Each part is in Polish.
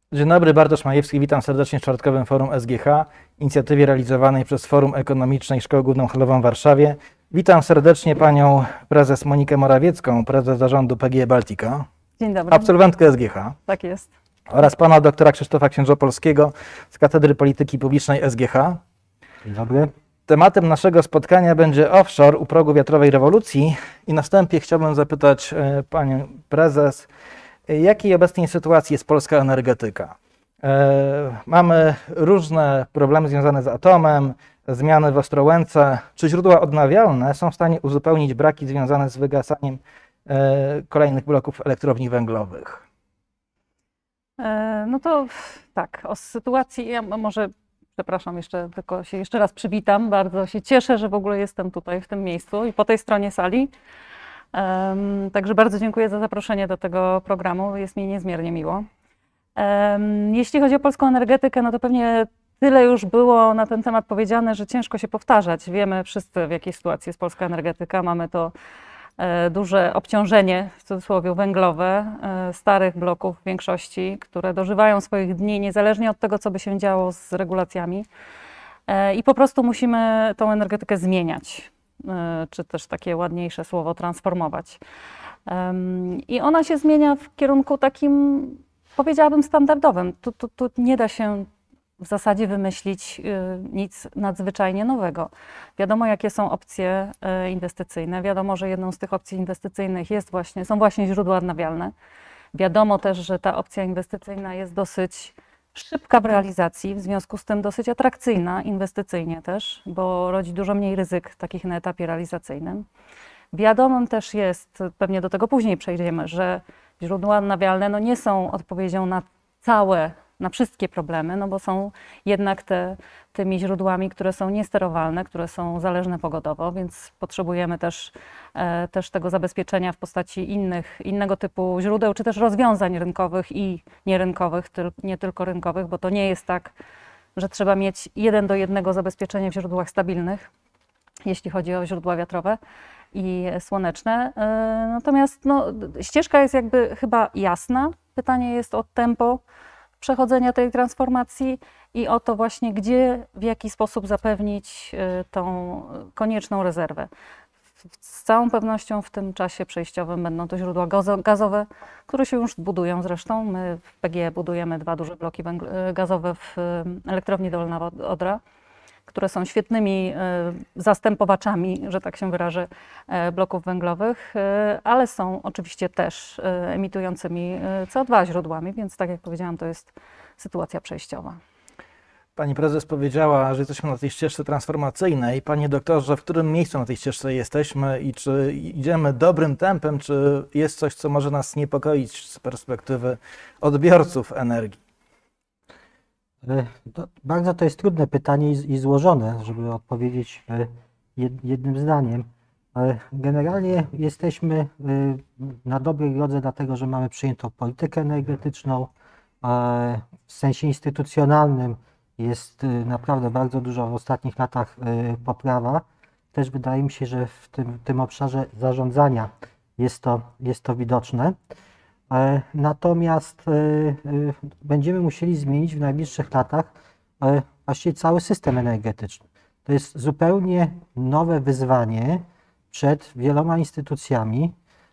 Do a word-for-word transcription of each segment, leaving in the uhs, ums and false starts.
Dzień dobry, Bartosz Majewski, witam serdecznie w czwartkowym forum S G H, inicjatywie realizowanej przez Forum Ekonomiczne i Szkołę Główną Handlową w Warszawie. Witam serdecznie panią prezes Monikę Morawiecką, prezes zarządu P G E Baltica. Dzień dobry. Absolwentkę S G H. Tak jest. Oraz pana doktora Krzysztofa Księżopolskiego z Katedry Polityki Publicznej S G H. Dzień dobry. Tematem naszego spotkania będzie offshore u progu wiatrowej rewolucji i na wstępie chciałbym zapytać e, panią prezes, jakiej obecnej sytuacji jest polska energetyka? E, mamy różne problemy związane z atomem, zmiany w Ostrołęce. Czy źródła odnawialne są w stanie uzupełnić braki związane z wygasaniem e, kolejnych bloków elektrowni węglowych? E, no to tak, o sytuacji, ja może, przepraszam, jeszcze tylko się jeszcze raz przywitam. Bardzo się cieszę, że w ogóle jestem tutaj w tym miejscu i po tej stronie sali. Um, także bardzo dziękuję za zaproszenie do tego programu, jest mi niezmiernie miło. Um, jeśli chodzi o polską energetykę, no to pewnie tyle już było na ten temat powiedziane, że ciężko się powtarzać. Wiemy wszyscy, w jakiej sytuacji jest polska energetyka. Mamy to e, duże obciążenie, w cudzysłowie węglowe, e, starych bloków w większości, które dożywają swoich dni niezależnie od tego, co by się działo z regulacjami. E, I po prostu musimy tą energetykę zmieniać, czy też takie ładniejsze słowo transformować. I ona się zmienia w kierunku takim, powiedziałabym, standardowym. Tu, tu, tu nie da się w zasadzie wymyślić nic nadzwyczajnie nowego. Wiadomo, jakie są opcje inwestycyjne. Wiadomo, że jedną z tych opcji inwestycyjnych jest właśnie, są właśnie źródła odnawialne. Wiadomo też, że ta opcja inwestycyjna jest dosyć szybka w realizacji, w związku z tym dosyć atrakcyjna inwestycyjnie też, bo rodzi dużo mniej ryzyk takich na etapie realizacyjnym. Wiadomym też jest, pewnie do tego później przejdziemy, że źródła odnawialne no nie są odpowiedzią na całe, na wszystkie problemy, no bo są jednak te, tymi źródłami, które są niesterowalne, które są zależne pogodowo, więc potrzebujemy też, e, też tego zabezpieczenia w postaci innych, innego typu źródeł, czy też rozwiązań rynkowych i nierynkowych, tyl, nie tylko rynkowych, bo to nie jest tak, że trzeba mieć jeden do jednego zabezpieczenie w źródłach stabilnych, jeśli chodzi o źródła wiatrowe i słoneczne. E, natomiast no, ścieżka jest jakby chyba jasna. Pytanie jest o tempo przechodzenia tej transformacji i o to właśnie, gdzie, w jaki sposób zapewnić tą konieczną rezerwę. Z całą pewnością w tym czasie przejściowym będą to źródła gazowe, które się już budują zresztą. My w P G E budujemy dwa duże bloki gazowe w elektrowni Dolna Odra, które są świetnymi zastępowaczami, że tak się wyrażę, bloków węglowych, ale są oczywiście też emitującymi C O dwa źródłami, więc tak jak powiedziałam, to jest sytuacja przejściowa. Pani prezes powiedziała, że jesteśmy na tej ścieżce transformacyjnej. Panie doktorze, w którym miejscu na tej ścieżce jesteśmy i czy idziemy dobrym tempem, czy jest coś, co może nas niepokoić z perspektywy odbiorców energii? To, bardzo to jest trudne pytanie i, i złożone, żeby odpowiedzieć jednym zdaniem. Generalnie jesteśmy na dobrej drodze, dlatego że mamy przyjętą politykę energetyczną. W sensie instytucjonalnym jest naprawdę bardzo dużo w ostatnich latach poprawa. Też wydaje mi się, że w tym, tym obszarze zarządzania jest to, jest to widoczne. Natomiast będziemy musieli zmienić w najbliższych latach właściwie cały system energetyczny. To jest zupełnie nowe wyzwanie przed wieloma instytucjami,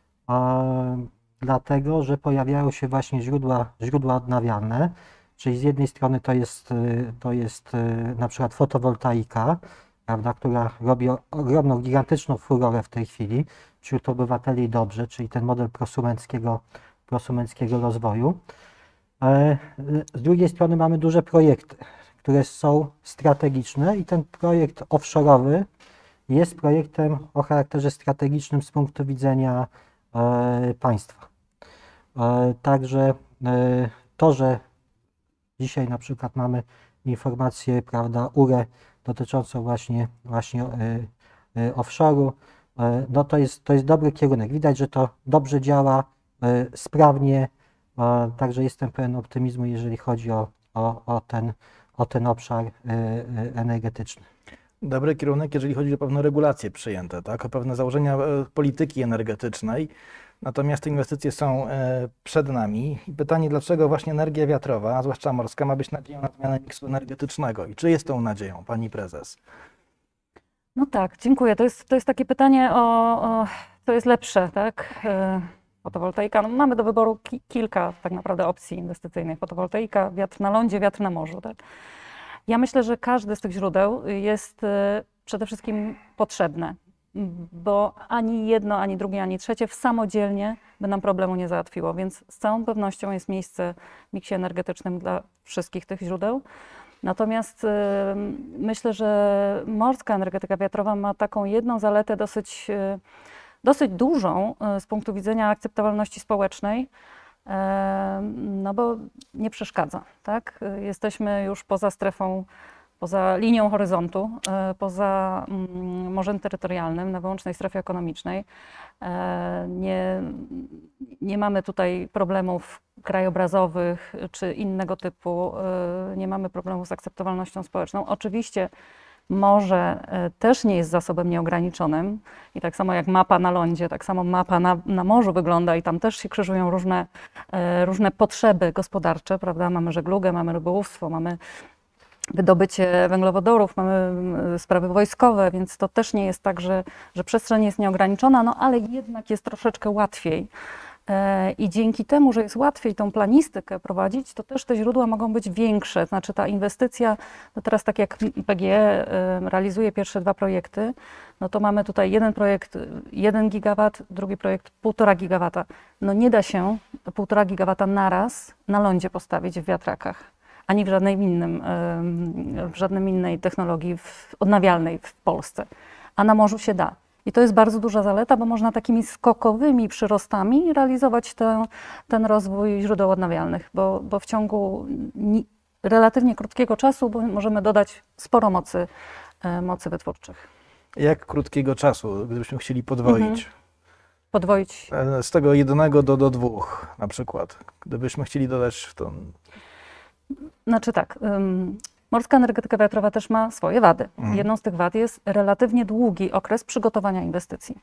dlatego że pojawiają się właśnie źródła, źródła odnawialne, czyli z jednej strony to jest, to jest na przykład fotowoltaika, prawda, która robi ogromną, gigantyczną furorę w tej chwili wśród obywateli dobrze, czyli ten model prosumenckiego prosumenckiego rozwoju. Z drugiej strony mamy duże projekty, które są strategiczne i ten projekt offshore'owy jest projektem o charakterze strategicznym z punktu widzenia państwa. Także to, że dzisiaj na przykład mamy informację, prawda, U R E dotyczącą właśnie, właśnie offshore'u, no to jest, to jest dobry kierunek. Widać, że to dobrze działa, sprawnie, także jestem pełen optymizmu, jeżeli chodzi o, o, o, ten, o ten obszar energetyczny. Dobry kierunek, jeżeli chodzi o pewne regulacje przyjęte, tak? O pewne założenia polityki energetycznej. Natomiast te inwestycje są e, przed nami. I pytanie, dlaczego właśnie energia wiatrowa, a zwłaszcza morska, ma być nadzieją na zmianę miksu energetycznego? I czy jest tą nadzieją, pani prezes? No tak, dziękuję. To jest, to jest takie pytanie o, o co jest lepsze, tak? E, Fotowoltaika. No, mamy do wyboru ki kilka tak naprawdę opcji inwestycyjnych. Fotowoltaika, wiatr na lądzie, wiatr na morzu. Tak? Ja myślę, że każde z tych źródeł jest e, przede wszystkim potrzebne, bo ani jedno, ani drugie, ani trzecie w samodzielnie by nam problemu nie załatwiło, więc z całą pewnością jest miejsce w miksie energetycznym dla wszystkich tych źródeł. Natomiast y, myślę, że morska energetyka wiatrowa ma taką jedną zaletę dosyć, y, dosyć dużą y, z punktu widzenia akceptowalności społecznej, y, no bo nie przeszkadza, tak? Jesteśmy już poza strefą, poza linią horyzontu, y, poza y, morzem terytorialnym, na wyłącznej strefie ekonomicznej. Y, nie, nie mamy tutaj problemów krajobrazowych czy innego typu, nie mamy problemu z akceptowalnością społeczną. Oczywiście morze też nie jest zasobem nieograniczonym i tak samo jak mapa na lądzie, tak samo mapa na, na morzu wygląda i tam też się krzyżują różne, różne potrzeby gospodarcze, prawda? Mamy żeglugę, mamy rybołówstwo, mamy wydobycie węglowodorów, mamy sprawy wojskowe, więc to też nie jest tak, że, że przestrzeń jest nieograniczona, no ale jednak jest troszeczkę łatwiej. I dzięki temu, że jest łatwiej tą planistykę prowadzić, to też te źródła mogą być większe. Znaczy ta inwestycja, no teraz tak jak P G E realizuje pierwsze dwa projekty, no to mamy tutaj jeden projekt jeden gigawat, drugi projekt półtora gigawata. No nie da się półtora gigawata naraz na lądzie postawić w wiatrakach, ani w żadnej innym, w żadnej innej technologii odnawialnej w Polsce. A na morzu się da. I to jest bardzo duża zaleta, bo można takimi skokowymi przyrostami realizować te, ten rozwój źródeł odnawialnych, bo, bo w ciągu ni, relatywnie krótkiego czasu możemy dodać sporo mocy, mocy wytwórczych. Jak krótkiego czasu, gdybyśmy chcieli podwoić? Mhm. Podwoić? Z tego jednego do, do dwóch na przykład, gdybyśmy chcieli dodać w to. Znaczy tak, um, morska energetyka wiatrowa też ma swoje wady. Mhm. Jedną z tych wad jest relatywnie długi okres przygotowania inwestycji,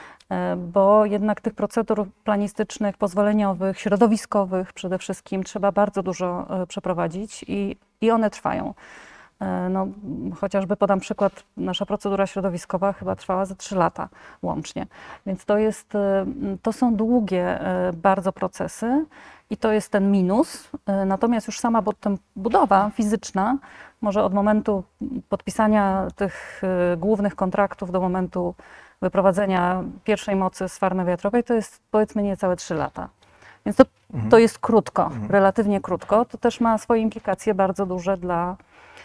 bo jednak tych procedur planistycznych, pozwoleniowych, środowiskowych przede wszystkim trzeba bardzo dużo przeprowadzić i, i one trwają. No, chociażby podam przykład, nasza procedura środowiskowa chyba trwała ze trzy lata łącznie, więc to, jest, to są długie bardzo procesy i to jest ten minus, natomiast już sama budowa fizyczna może od momentu podpisania tych głównych kontraktów do momentu wyprowadzenia pierwszej mocy z farmy wiatrowej to jest powiedzmy niecałe trzy lata. Więc to, mhm. to jest krótko, mhm. relatywnie krótko. To też ma swoje implikacje bardzo duże dla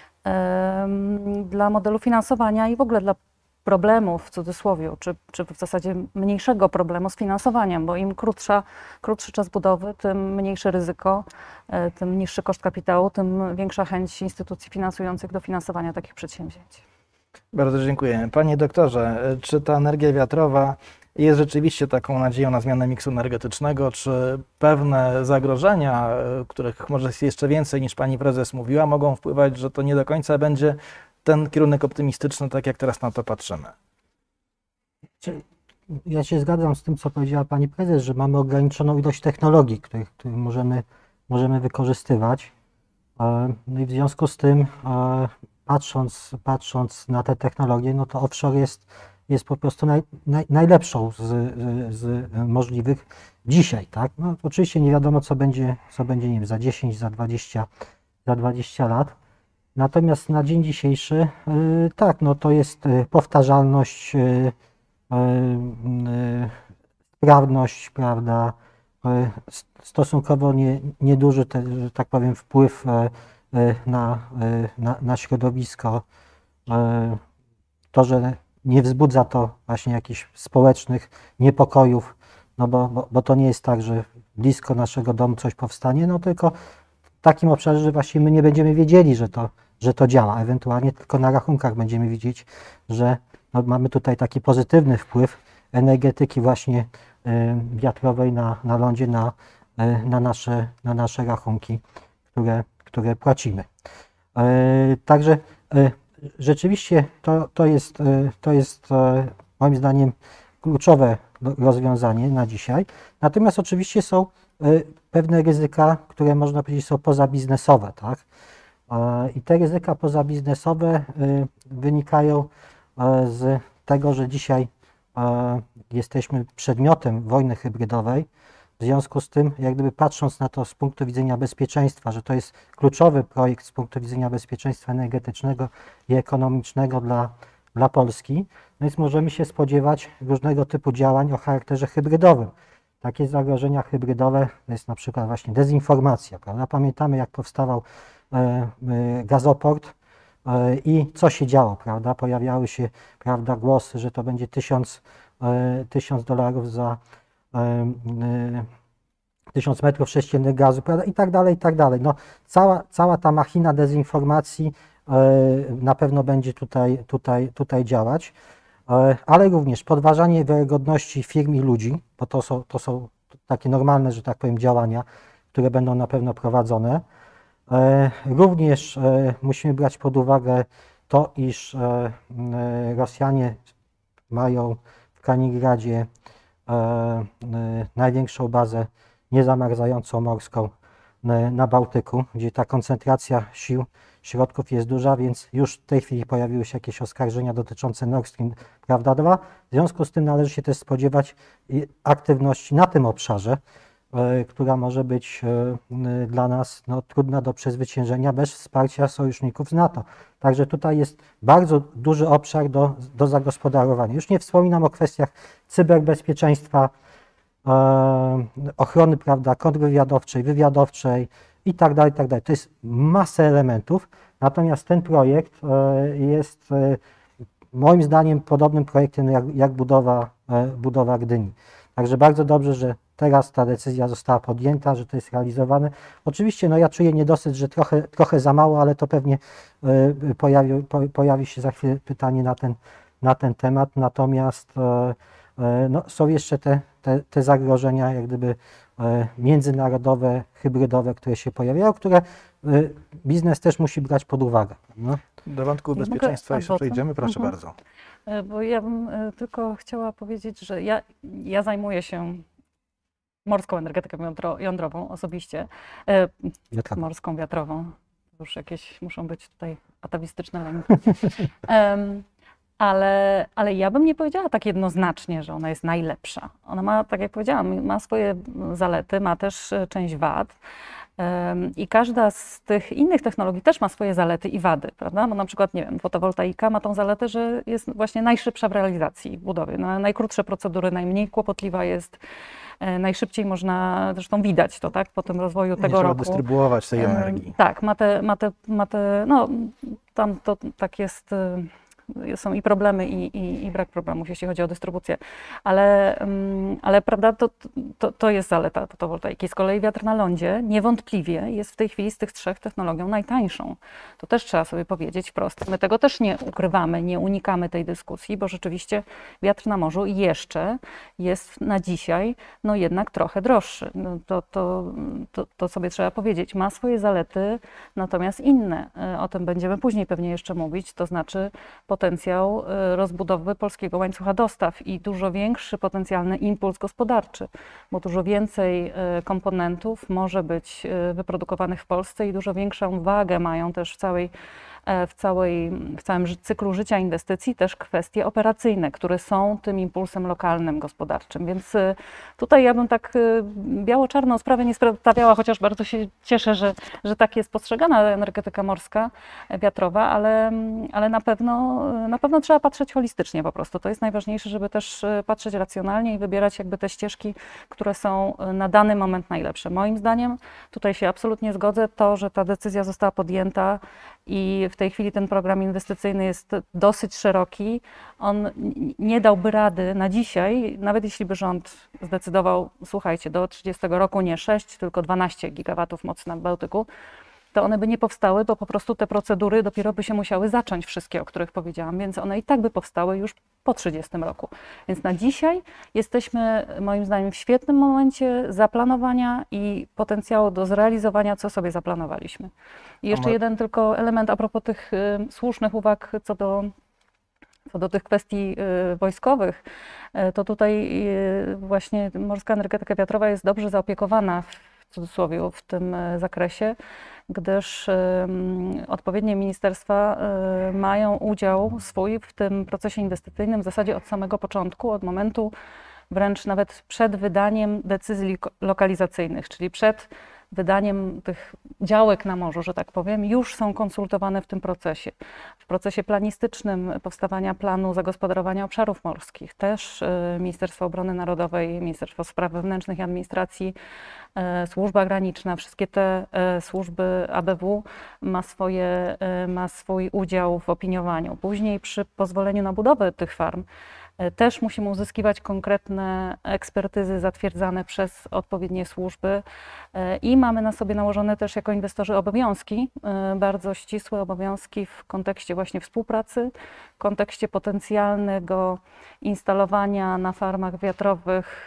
dla modelu finansowania i w ogóle dla problemów, w cudzysłowie, czy, czy w zasadzie mniejszego problemu z finansowaniem, bo im krótsza, krótszy czas budowy, tym mniejsze ryzyko, tym niższy koszt kapitału, tym większa chęć instytucji finansujących do finansowania takich przedsięwzięć. Bardzo dziękuję. Panie doktorze, czy ta energia wiatrowa jest rzeczywiście taką nadzieją na zmianę miksu energetycznego, czy pewne zagrożenia, których może jest jeszcze więcej niż pani prezes mówiła, mogą wpływać, że to nie do końca będzie ten kierunek optymistyczny, tak jak teraz na to patrzymy? Ja się zgadzam z tym, co powiedziała pani prezes, że mamy ograniczoną ilość technologii, których, których możemy, możemy wykorzystywać. No i w związku z tym, patrząc, patrząc na te technologie, no to offshore jest jest po prostu naj, naj, najlepszą z, z, z możliwych dzisiaj, tak? No, oczywiście nie wiadomo, co będzie, co będzie nie wiem, za dziesięć, za dwadzieścia, za dwadzieścia lat. Natomiast na dzień dzisiejszy, yy, tak, no to jest yy, powtarzalność, yy, yy, sprawność, prawda, yy, stosunkowo nie, nieduży, te, że tak powiem, wpływ yy, na, yy, na, na środowisko. Yy, to, że nie wzbudza to właśnie jakichś społecznych niepokojów, no bo, bo, bo to nie jest tak, że blisko naszego domu coś powstanie, no tylko w takim obszarze, że właśnie my nie będziemy wiedzieli, że to, że to działa. Ewentualnie tylko na rachunkach będziemy widzieć, że no, mamy tutaj taki pozytywny wpływ energetyki właśnie y, wiatrowej na, na lądzie, na, y, na, nasze, na nasze rachunki, które, które płacimy. Y, także y, rzeczywiście to, to jest, to jest moim zdaniem kluczowe, rozwiązanie na dzisiaj. Natomiast oczywiście są pewne ryzyka, które można powiedzieć są pozabiznesowe, tak? I te ryzyka pozabiznesowe wynikają z tego, że dzisiaj jesteśmy przedmiotem wojny hybrydowej. W związku z tym, jak gdyby patrząc na to z punktu widzenia bezpieczeństwa, że to jest kluczowy projekt z punktu widzenia bezpieczeństwa energetycznego i ekonomicznego dla, dla Polski, no więc możemy się spodziewać różnego typu działań o charakterze hybrydowym. Takie zagrożenia hybrydowe to jest na przykład właśnie dezinformacja, prawda? Pamiętamy, jak powstawał e, e, gazoport e, i co się działo, prawda? Pojawiały się, prawda, głosy, że to będzie tysiąc, e, tysiąc dolarów za tysiąc metrów sześciennych gazu, prawda? I tak dalej, i tak dalej. No, cała, cała ta machina dezinformacji na pewno będzie tutaj, tutaj, tutaj działać, ale również podważanie wiarygodności firm i ludzi, bo to są, to są takie normalne, że tak powiem, działania, które będą na pewno prowadzone. Również musimy brać pod uwagę to, iż Rosjanie mają w Kaliningradzie największą bazę niezamarzającą morską na Bałtyku, gdzie ta koncentracja sił, środków jest duża, więc już w tej chwili pojawiły się jakieś oskarżenia dotyczące Nord Stream, prawda, dwa. W związku z tym należy się też spodziewać aktywności na tym obszarze, która może być dla nas no, trudna do przezwyciężenia bez wsparcia sojuszników z NATO. Także tutaj jest bardzo duży obszar do, do zagospodarowania. Już nie wspominam o kwestiach cyberbezpieczeństwa, e, ochrony, prawda, kontrwywiadowczej, wywiadowczej i tak dalej, i tak dalej. To jest masę elementów, natomiast ten projekt e, jest e, moim zdaniem podobnym projektem jak, jak budowa, e, budowa Gdyni. Także bardzo dobrze, że teraz ta decyzja została podjęta, że to jest realizowane. Oczywiście no ja czuję niedosyt, że trochę, trochę za mało, ale to pewnie y, pojawi, po, pojawi się za chwilę pytanie na ten, na ten temat. Natomiast y, y, no, są jeszcze te, te, te zagrożenia jak gdyby y, międzynarodowe, hybrydowe, które się pojawiają, które y, biznes też musi brać pod uwagę. No. Do wątku bezpieczeństwa jeszcze przejdziemy, proszę mhm. bardzo. Bo ja bym tylko chciała powiedzieć, że ja, ja zajmuję się morską energetyką jądrową osobiście, e, morską wiatrową. Już jakieś muszą być tutaj atawistyczne lęki. um, ale, ale ja bym nie powiedziała tak jednoznacznie, że ona jest najlepsza. Ona ma, tak jak powiedziałam, ma swoje zalety, ma też część wad. I każda z tych innych technologii też ma swoje zalety i wady, prawda? Bo na przykład, nie wiem, fotowoltaika ma tą zaletę, że jest właśnie najszybsza w realizacji, w budowie. No, najkrótsze procedury, najmniej kłopotliwa jest, najszybciej można, zresztą widać to, tak, po tym rozwoju Nie tego trzeba roku. dystrybuować tej energii. Tak, ma te, ma te, ma te, no tam to tak jest, są i problemy, i, i, i brak problemów, jeśli chodzi o dystrybucję, ale, ale prawda, to, to, to jest zaleta fotowoltaiki. Z kolei wiatr na lądzie niewątpliwie jest w tej chwili z tych trzech technologią najtańszą. To też trzeba sobie powiedzieć wprost. My tego też nie ukrywamy, nie unikamy tej dyskusji, bo rzeczywiście wiatr na morzu jeszcze jest na dzisiaj no jednak trochę droższy. No to, to, to, to sobie trzeba powiedzieć. Ma swoje zalety, natomiast inne. O tym będziemy później pewnie jeszcze mówić, to znaczy potencjał rozbudowy polskiego łańcucha dostaw i dużo większy potencjalny impuls gospodarczy, bo dużo więcej komponentów może być wyprodukowanych w Polsce i dużo większą wagę mają też w całej w, całej, w całym cyklu życia inwestycji też kwestie operacyjne, które są tym impulsem lokalnym, gospodarczym. Więc tutaj ja bym tak biało-czarną sprawę nie stawiała, chociaż bardzo się cieszę, że, że tak jest postrzegana energetyka morska, wiatrowa, ale, ale na pewno, na pewno trzeba patrzeć holistycznie po prostu. To jest najważniejsze, żeby też patrzeć racjonalnie i wybierać jakby te ścieżki, które są na dany moment najlepsze. Moim zdaniem, tutaj się absolutnie zgodzę, to, że ta decyzja została podjęta i w tej chwili ten program inwestycyjny jest dosyć szeroki. On nie dałby rady na dzisiaj, nawet jeśli by rząd zdecydował, słuchajcie, do trzydziestego roku nie sześć, tylko dwanaście gigawatów mocy na Bałtyku, to one by nie powstały, bo po prostu te procedury dopiero by się musiały zacząć, wszystkie, o których powiedziałam, więc one i tak by powstały już po trzydziestym roku. Więc na dzisiaj jesteśmy moim zdaniem w świetnym momencie zaplanowania i potencjału do zrealizowania, co sobie zaplanowaliśmy. I jeszcze jeden tylko element a propos tych y, słusznych uwag co do Co do tych kwestii y, wojskowych, y, to tutaj y, właśnie morska energetyka wiatrowa jest dobrze zaopiekowana, w cudzysłowie, w tym y, zakresie, gdyż y, odpowiednie ministerstwa y, mają udział swój w tym procesie inwestycyjnym w zasadzie od samego początku, od momentu wręcz nawet przed wydaniem decyzji lokalizacyjnych, czyli przed wydaniem tych działek na morzu, że tak powiem, już są konsultowane w tym procesie. W procesie planistycznym powstawania planu zagospodarowania obszarów morskich też Ministerstwo Obrony Narodowej, Ministerstwo Spraw Wewnętrznych i Administracji, Służba Graniczna, wszystkie te służby A B W ma, swoje, ma swój udział w opiniowaniu. Później przy pozwoleniu na budowę tych farm też musimy uzyskiwać konkretne ekspertyzy zatwierdzane przez odpowiednie służby i mamy na sobie nałożone też jako inwestorzy obowiązki, bardzo ścisłe obowiązki w kontekście właśnie współpracy, w kontekście potencjalnego instalowania na farmach wiatrowych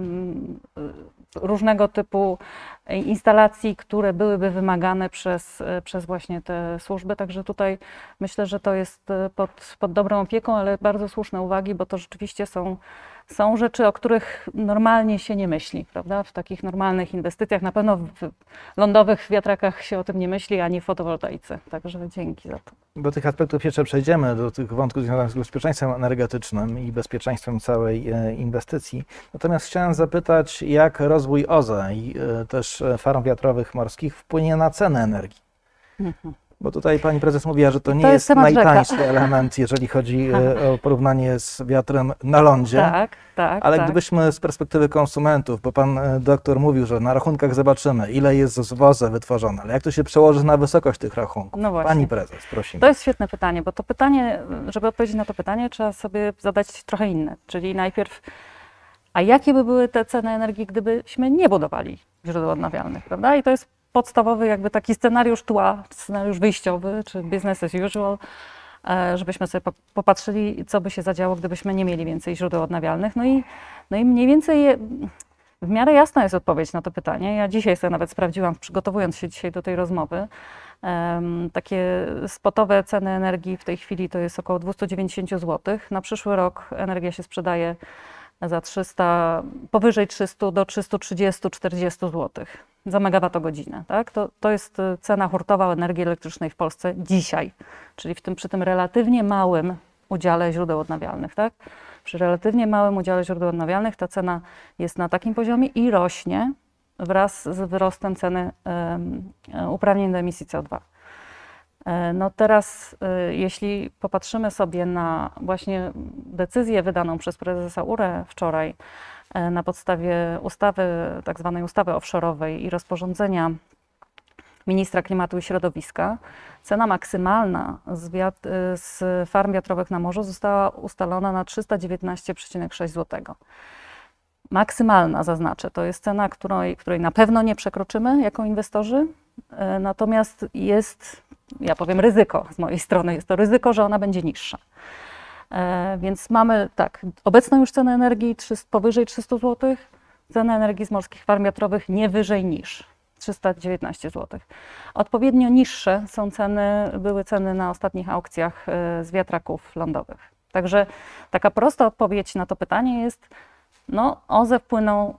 różnego typu instalacji, które byłyby wymagane przez, przez właśnie te służby. Także tutaj myślę, że to jest pod, pod dobrą opieką, ale bardzo słuszne uwagi, bo to rzeczywiście są, są rzeczy, o których normalnie się nie myśli, prawda? W takich normalnych inwestycjach, na pewno w lądowych wiatrakach się o tym nie myśli, ani w fotowoltaice. Także dzięki za to. Do tych aspektów jeszcze przejdziemy, do tych wątków związanych z bezpieczeństwem energetycznym i bezpieczeństwem całej inwestycji. Natomiast chciałem zapytać, jak rozwój O Z E i też farm wiatrowych morskich wpłynie na cenę energii? Mhm. Bo tutaj pani prezes mówiła, że to nie to jest, jest najtańszy rzeka. element, jeżeli chodzi o porównanie z wiatrem na lądzie. Tak, tak. Ale tak. gdybyśmy z perspektywy konsumentów, bo pan doktor mówił, że na rachunkach zobaczymy, ile jest z W O Z E wytworzone, ale jak to się przełoży na wysokość tych rachunków? No właśnie. Pani prezes, prosimy. To jest świetne pytanie, bo to pytanie, żeby odpowiedzieć na to pytanie, trzeba sobie zadać trochę inne. Czyli najpierw, a jakie by były te ceny energii, gdybyśmy nie budowali źródeł odnawialnych, prawda? I to jest podstawowy jakby taki scenariusz tła, scenariusz wyjściowy, czy business as usual, żebyśmy sobie popatrzyli, co by się zadziało, gdybyśmy nie mieli więcej źródeł odnawialnych. No i, no i mniej więcej je, w miarę jasna jest odpowiedź na to pytanie. Ja dzisiaj sobie nawet sprawdziłam, przygotowując się dzisiaj do tej rozmowy, um, takie spotowe ceny energii w tej chwili to jest około dwieście dziewięćdziesiąt złotych. Na przyszły rok energia się sprzedaje za trzysta, powyżej trzysta do trzysta trzydzieści do czterdziestu złotych za megawattogodzinę. Tak? To, to jest cena hurtowa energii elektrycznej w Polsce dzisiaj, czyli w tym, przy tym relatywnie małym udziale źródeł odnawialnych. Tak? Przy relatywnie małym udziale źródeł odnawialnych ta cena jest na takim poziomie i rośnie wraz z wzrostem ceny um, uprawnień do emisji C O dwa. No teraz, jeśli popatrzymy sobie na właśnie decyzję wydaną przez prezesa U R E wczoraj na podstawie ustawy, tak zwanej ustawy offshore'owej i rozporządzenia ministra klimatu i środowiska, cena maksymalna z, wiat- z farm wiatrowych na morzu została ustalona na trzysta dziewiętnaście przecinek sześć złotego. Maksymalna, zaznaczę, to jest cena, której, której na pewno nie przekroczymy jako inwestorzy, natomiast jest, ja powiem, ryzyko z mojej strony, jest to ryzyko, że ona będzie niższa. E, więc mamy tak, obecną już cenę energii trzysta, powyżej trzysta złotych, cenę energii z morskich farm wiatrowych nie wyżej niż trzysta dziewiętnaście złotych. Odpowiednio niższe są ceny, były ceny na ostatnich aukcjach z wiatraków lądowych. Także taka prosta odpowiedź na to pytanie jest, no O Z E wpłyną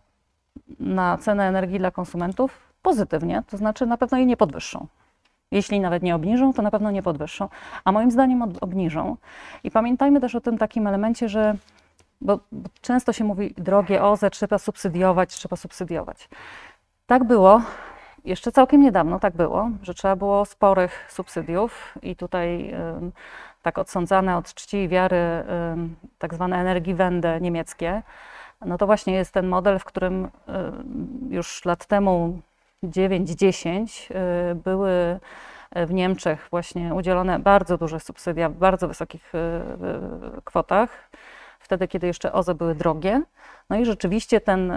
na cenę energii dla konsumentów pozytywnie, to znaczy na pewno jej nie podwyższą. Jeśli nawet nie obniżą, to na pewno nie podwyższą, a moim zdaniem obniżą. I pamiętajmy też o tym takim elemencie, że bo, bo często się mówi, drogie O Z E trzeba subsydiować, trzeba subsydiować. Tak było, jeszcze całkiem niedawno tak było, że trzeba było sporych subsydiów i tutaj y, tak odsądzane od czci i wiary y, tak zwane Energiewende niemieckie, no to właśnie jest ten model, w którym y, już lat temu dziewięć dziesięć y, były w Niemczech właśnie udzielone bardzo duże subsydia w bardzo wysokich y, y, kwotach, wtedy kiedy jeszcze O Z E były drogie. No i rzeczywiście ten,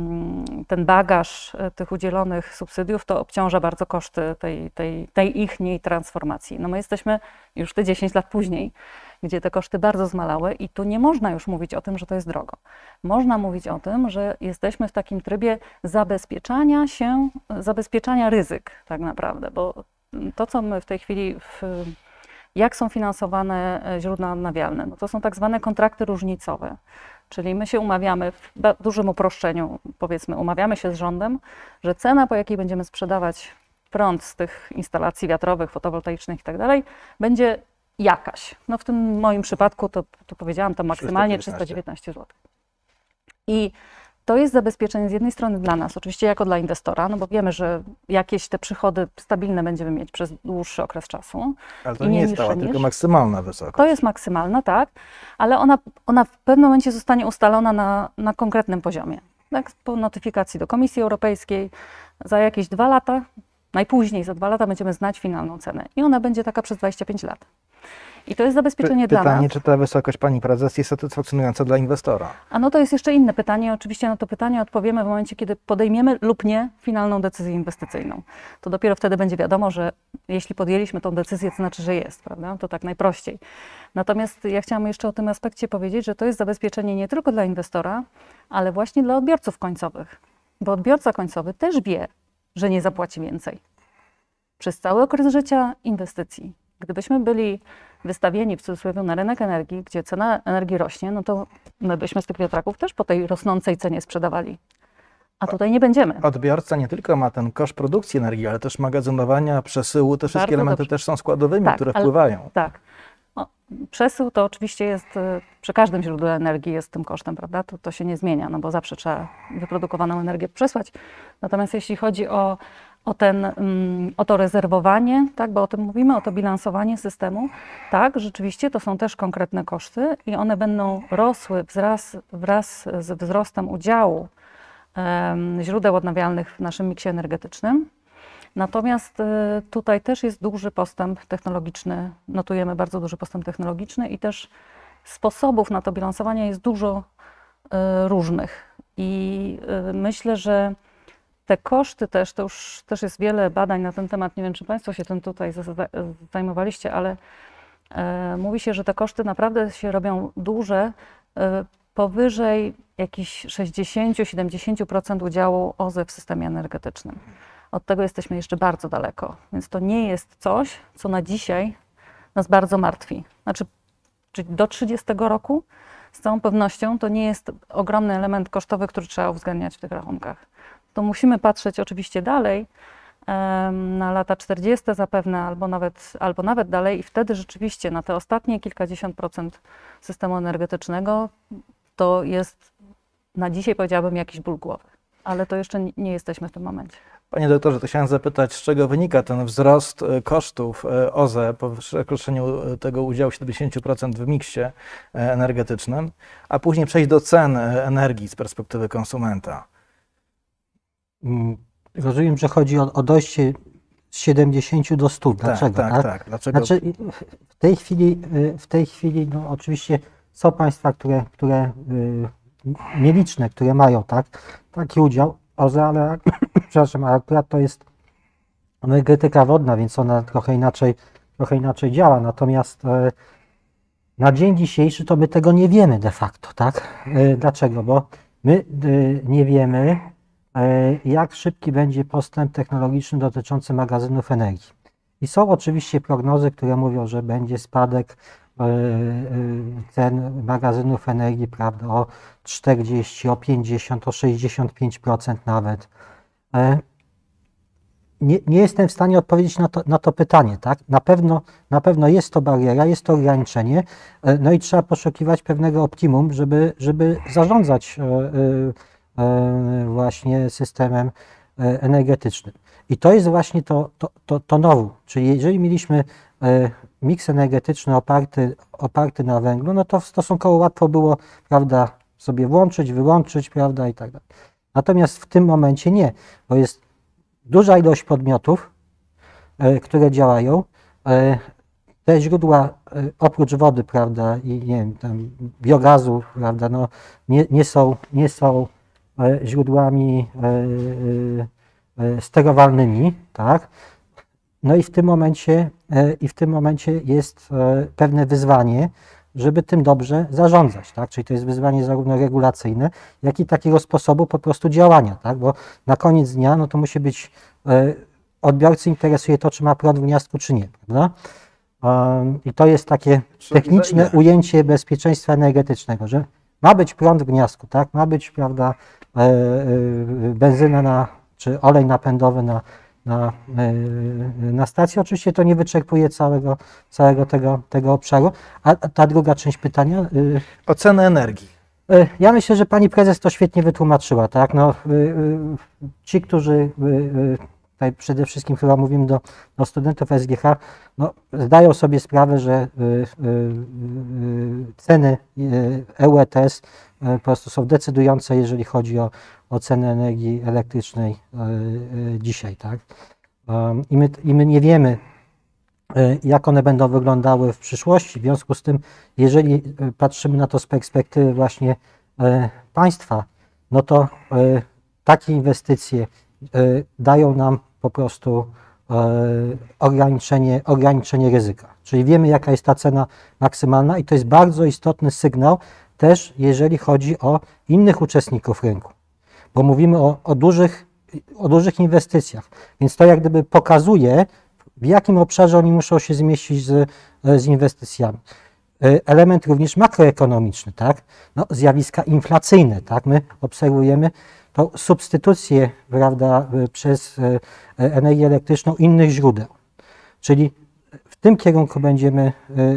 ten bagaż tych udzielonych subsydiów to obciąża bardzo koszty tej, tej, tej ich niej transformacji. No my jesteśmy już te dziesięć lat później, gdzie te koszty bardzo zmalały i tu nie można już mówić o tym, że to jest drogo. Można mówić o tym, że jesteśmy w takim trybie zabezpieczania się, zabezpieczania ryzyk tak naprawdę, bo to, co my w tej chwili w Jak są finansowane źródła odnawialne? No to są tak zwane kontrakty różnicowe. Czyli my się umawiamy, w dużym uproszczeniu powiedzmy, umawiamy się z rządem, że cena, po jakiej będziemy sprzedawać prąd z tych instalacji wiatrowych, fotowoltaicznych i tak dalej, będzie jakaś. No w tym moim przypadku, to, to powiedziałam, to maksymalnie trzysta dziewiętnaście złotych. I to jest zabezpieczenie z jednej strony dla nas, oczywiście jako dla inwestora, no bo wiemy, że jakieś te przychody stabilne będziemy mieć przez dłuższy okres czasu. Ale to nie jest stała, tylko maksymalna wysokość. To jest maksymalna, tak, ale ona, ona w pewnym momencie zostanie ustalona na, na konkretnym poziomie. Tak, po notyfikacji do Komisji Europejskiej za jakieś dwa lata, najpóźniej za dwa lata będziemy znać finalną cenę i ona będzie taka przez dwadzieścia pięć lat. I to jest zabezpieczenie Py dla nas. Pytanie, czy ta wysokość, pani prezes, jest satysfakcjonująca dla inwestora? A no to jest jeszcze inne pytanie. Oczywiście na to pytanie odpowiemy w momencie, kiedy podejmiemy lub nie finalną decyzję inwestycyjną. To dopiero wtedy będzie wiadomo, że jeśli podjęliśmy tą decyzję, to znaczy, że jest, prawda? To tak najprościej. Natomiast ja chciałam jeszcze o tym aspekcie powiedzieć, że to jest zabezpieczenie nie tylko dla inwestora, ale właśnie dla odbiorców końcowych. Bo odbiorca końcowy też wie, że nie zapłaci więcej. Przez cały okres życia inwestycji. Gdybyśmy byli wystawieni w cudzysłowie na rynek energii, gdzie cena energii rośnie, no to my byśmy z tych wiatraków też po tej rosnącej cenie sprzedawali. A tutaj nie będziemy. Odbiorca nie tylko ma ten koszt produkcji energii, ale też magazynowania, przesyłu, te wszystkie Bardzo elementy dobrze. też są składowymi, Tak, które ale- wpływają. Tak. O, przesył to oczywiście jest, y, przy każdym źródle energii jest tym kosztem, prawda? To, to się nie zmienia, no bo zawsze trzeba wyprodukowaną energię przesłać. Natomiast jeśli chodzi o, o, ten, mm, o to rezerwowanie, tak, bo o tym mówimy, o to bilansowanie systemu, tak, rzeczywiście to są też konkretne koszty i one będą rosły wraz, wraz z wzrostem udziału em, źródeł odnawialnych w naszym miksie energetycznym. Natomiast y, tutaj też jest duży postęp technologiczny, notujemy bardzo duży postęp technologiczny i też sposobów na to bilansowanie jest dużo y, różnych. I y, myślę, że te koszty też, to już też jest wiele badań na ten temat, nie wiem, czy Państwo się tym tutaj za- za- zajmowaliście, ale y, mówi się, że te koszty naprawdę się robią duże, y, powyżej jakichś sześćdziesiąt do siedemdziesięciu procent udziału O Z E w systemie energetycznym. Od tego jesteśmy jeszcze bardzo daleko, więc to nie jest coś, co na dzisiaj nas bardzo martwi. Znaczy, czyli do trzydziestego roku z całą pewnością to nie jest ogromny element kosztowy, który trzeba uwzględniać w tych rachunkach. To musimy patrzeć oczywiście dalej, em, na lata czterdzieste zapewne, albo nawet, albo nawet dalej i wtedy rzeczywiście na te ostatnie kilkadziesiąt procent systemu energetycznego to jest na dzisiaj, powiedziałabym, jakiś ból głowy. Ale to jeszcze nie- nie jesteśmy w tym momencie. Panie doktorze, to chciałem zapytać, z czego wynika ten wzrost e, kosztów e, O Z E po przekroczeniu e, tego udziału siedemdziesiąt procent w miksie e, energetycznym, a później przejść do cen e, energii z perspektywy konsumenta. Mm, Rozumiem, że chodzi o, o dojście z siedemdziesięciu do stu. Dlaczego? Tak, tak, tak. Dlaczego? Znaczy, w tej chwili, y, w tej chwili no, oczywiście są państwa, które, które y, nieliczne, które mają tak, taki udział O Z E, ale przepraszam, ale akurat to jest energetyka wodna, więc ona trochę inaczej, trochę inaczej działa. Natomiast e, na dzień dzisiejszy to my tego nie wiemy de facto, tak? E, Dlaczego? Bo my e, nie wiemy, e, jak szybki będzie postęp technologiczny dotyczący magazynów energii. I są oczywiście prognozy, które mówią, że będzie spadek e, e, cen magazynów energii, prawda, o czterdzieści, o pięćdziesiąt, o sześćdziesiąt pięć procent nawet. E, Nie, nie jestem w stanie odpowiedzieć na to, na to pytanie, tak? Na pewno, na pewno jest to bariera, jest to ograniczenie, e, no i trzeba poszukiwać pewnego optimum, żeby, żeby zarządzać e, e, e, właśnie systemem e, energetycznym. I to jest właśnie to, to, to, to nowum. Czyli jeżeli mieliśmy e, miks energetyczny oparty, oparty na węglu, no to stosunkowo łatwo było, prawda, sobie włączyć, wyłączyć, prawda, i tak dalej. Natomiast w tym momencie nie, bo jest duża ilość podmiotów, e, które działają. E, te źródła e, oprócz wody, prawda, i nie wiem, tam biogazu, prawda, no, nie, nie są, nie są e, źródłami e, e, e, sterowalnymi, tak. No i w tym momencie, e, i w tym momencie jest e, pewne wyzwanie, żeby tym dobrze zarządzać, tak? Czyli to jest wyzwanie zarówno regulacyjne, jak i takiego sposobu po prostu działania, tak? Bo na koniec dnia, no to musi być, e, odbiorcy interesuje to, czy ma prąd w gniazdku, czy nie, prawda? Um, I to jest takie Czyli techniczne za ile? ujęcie bezpieczeństwa energetycznego, że ma być prąd w gniazdku, tak? Ma być, prawda, e, e, benzyna na, czy olej napędowy na, na, e, na stacji. Oczywiście to nie wyczerpuje całego, całego tego, tego obszaru. A ta druga część pytania? e, O cenę energii. E, Ja myślę, że pani prezes to świetnie wytłumaczyła, tak? No, y, y, ci, którzy y, y, tutaj przede wszystkim chyba mówimy do, do studentów S G H, no, zdają sobie sprawę, że y, y, y, ceny y, E U E T S y, po prostu są decydujące, jeżeli chodzi o, o cenę energii elektrycznej y, y, dzisiaj, tak? Um, i, my, I my nie wiemy, jak one będą wyglądały w przyszłości. W związku z tym, jeżeli patrzymy na to z perspektywy właśnie państwa, no to takie inwestycje dają nam po prostu ograniczenie, ograniczenie ryzyka. Czyli wiemy, jaka jest ta cena maksymalna i to jest bardzo istotny sygnał też, jeżeli chodzi o innych uczestników rynku, bo mówimy o, o, dużych, o dużych inwestycjach, więc to jak gdyby pokazuje, w jakim obszarze oni muszą się zmieścić z, z inwestycjami. Element również makroekonomiczny, tak? No, zjawiska inflacyjne, tak? My obserwujemy to substytucję, prawda, przez energię elektryczną innych źródeł. Czyli w tym kierunku będziemy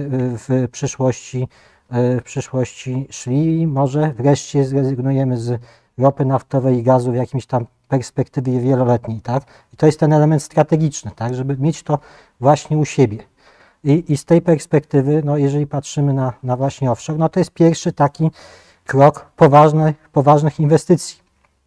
w przyszłości, w przyszłości szli. Może wreszcie zrezygnujemy z ropy naftowej i gazu w jakimś tam perspektywie wieloletniej, tak? I to jest ten element strategiczny, tak? Żeby mieć to właśnie u siebie. I, i z tej perspektywy, no jeżeli patrzymy na, na właśnie offshore, no to jest pierwszy taki krok poważnych, poważnych inwestycji.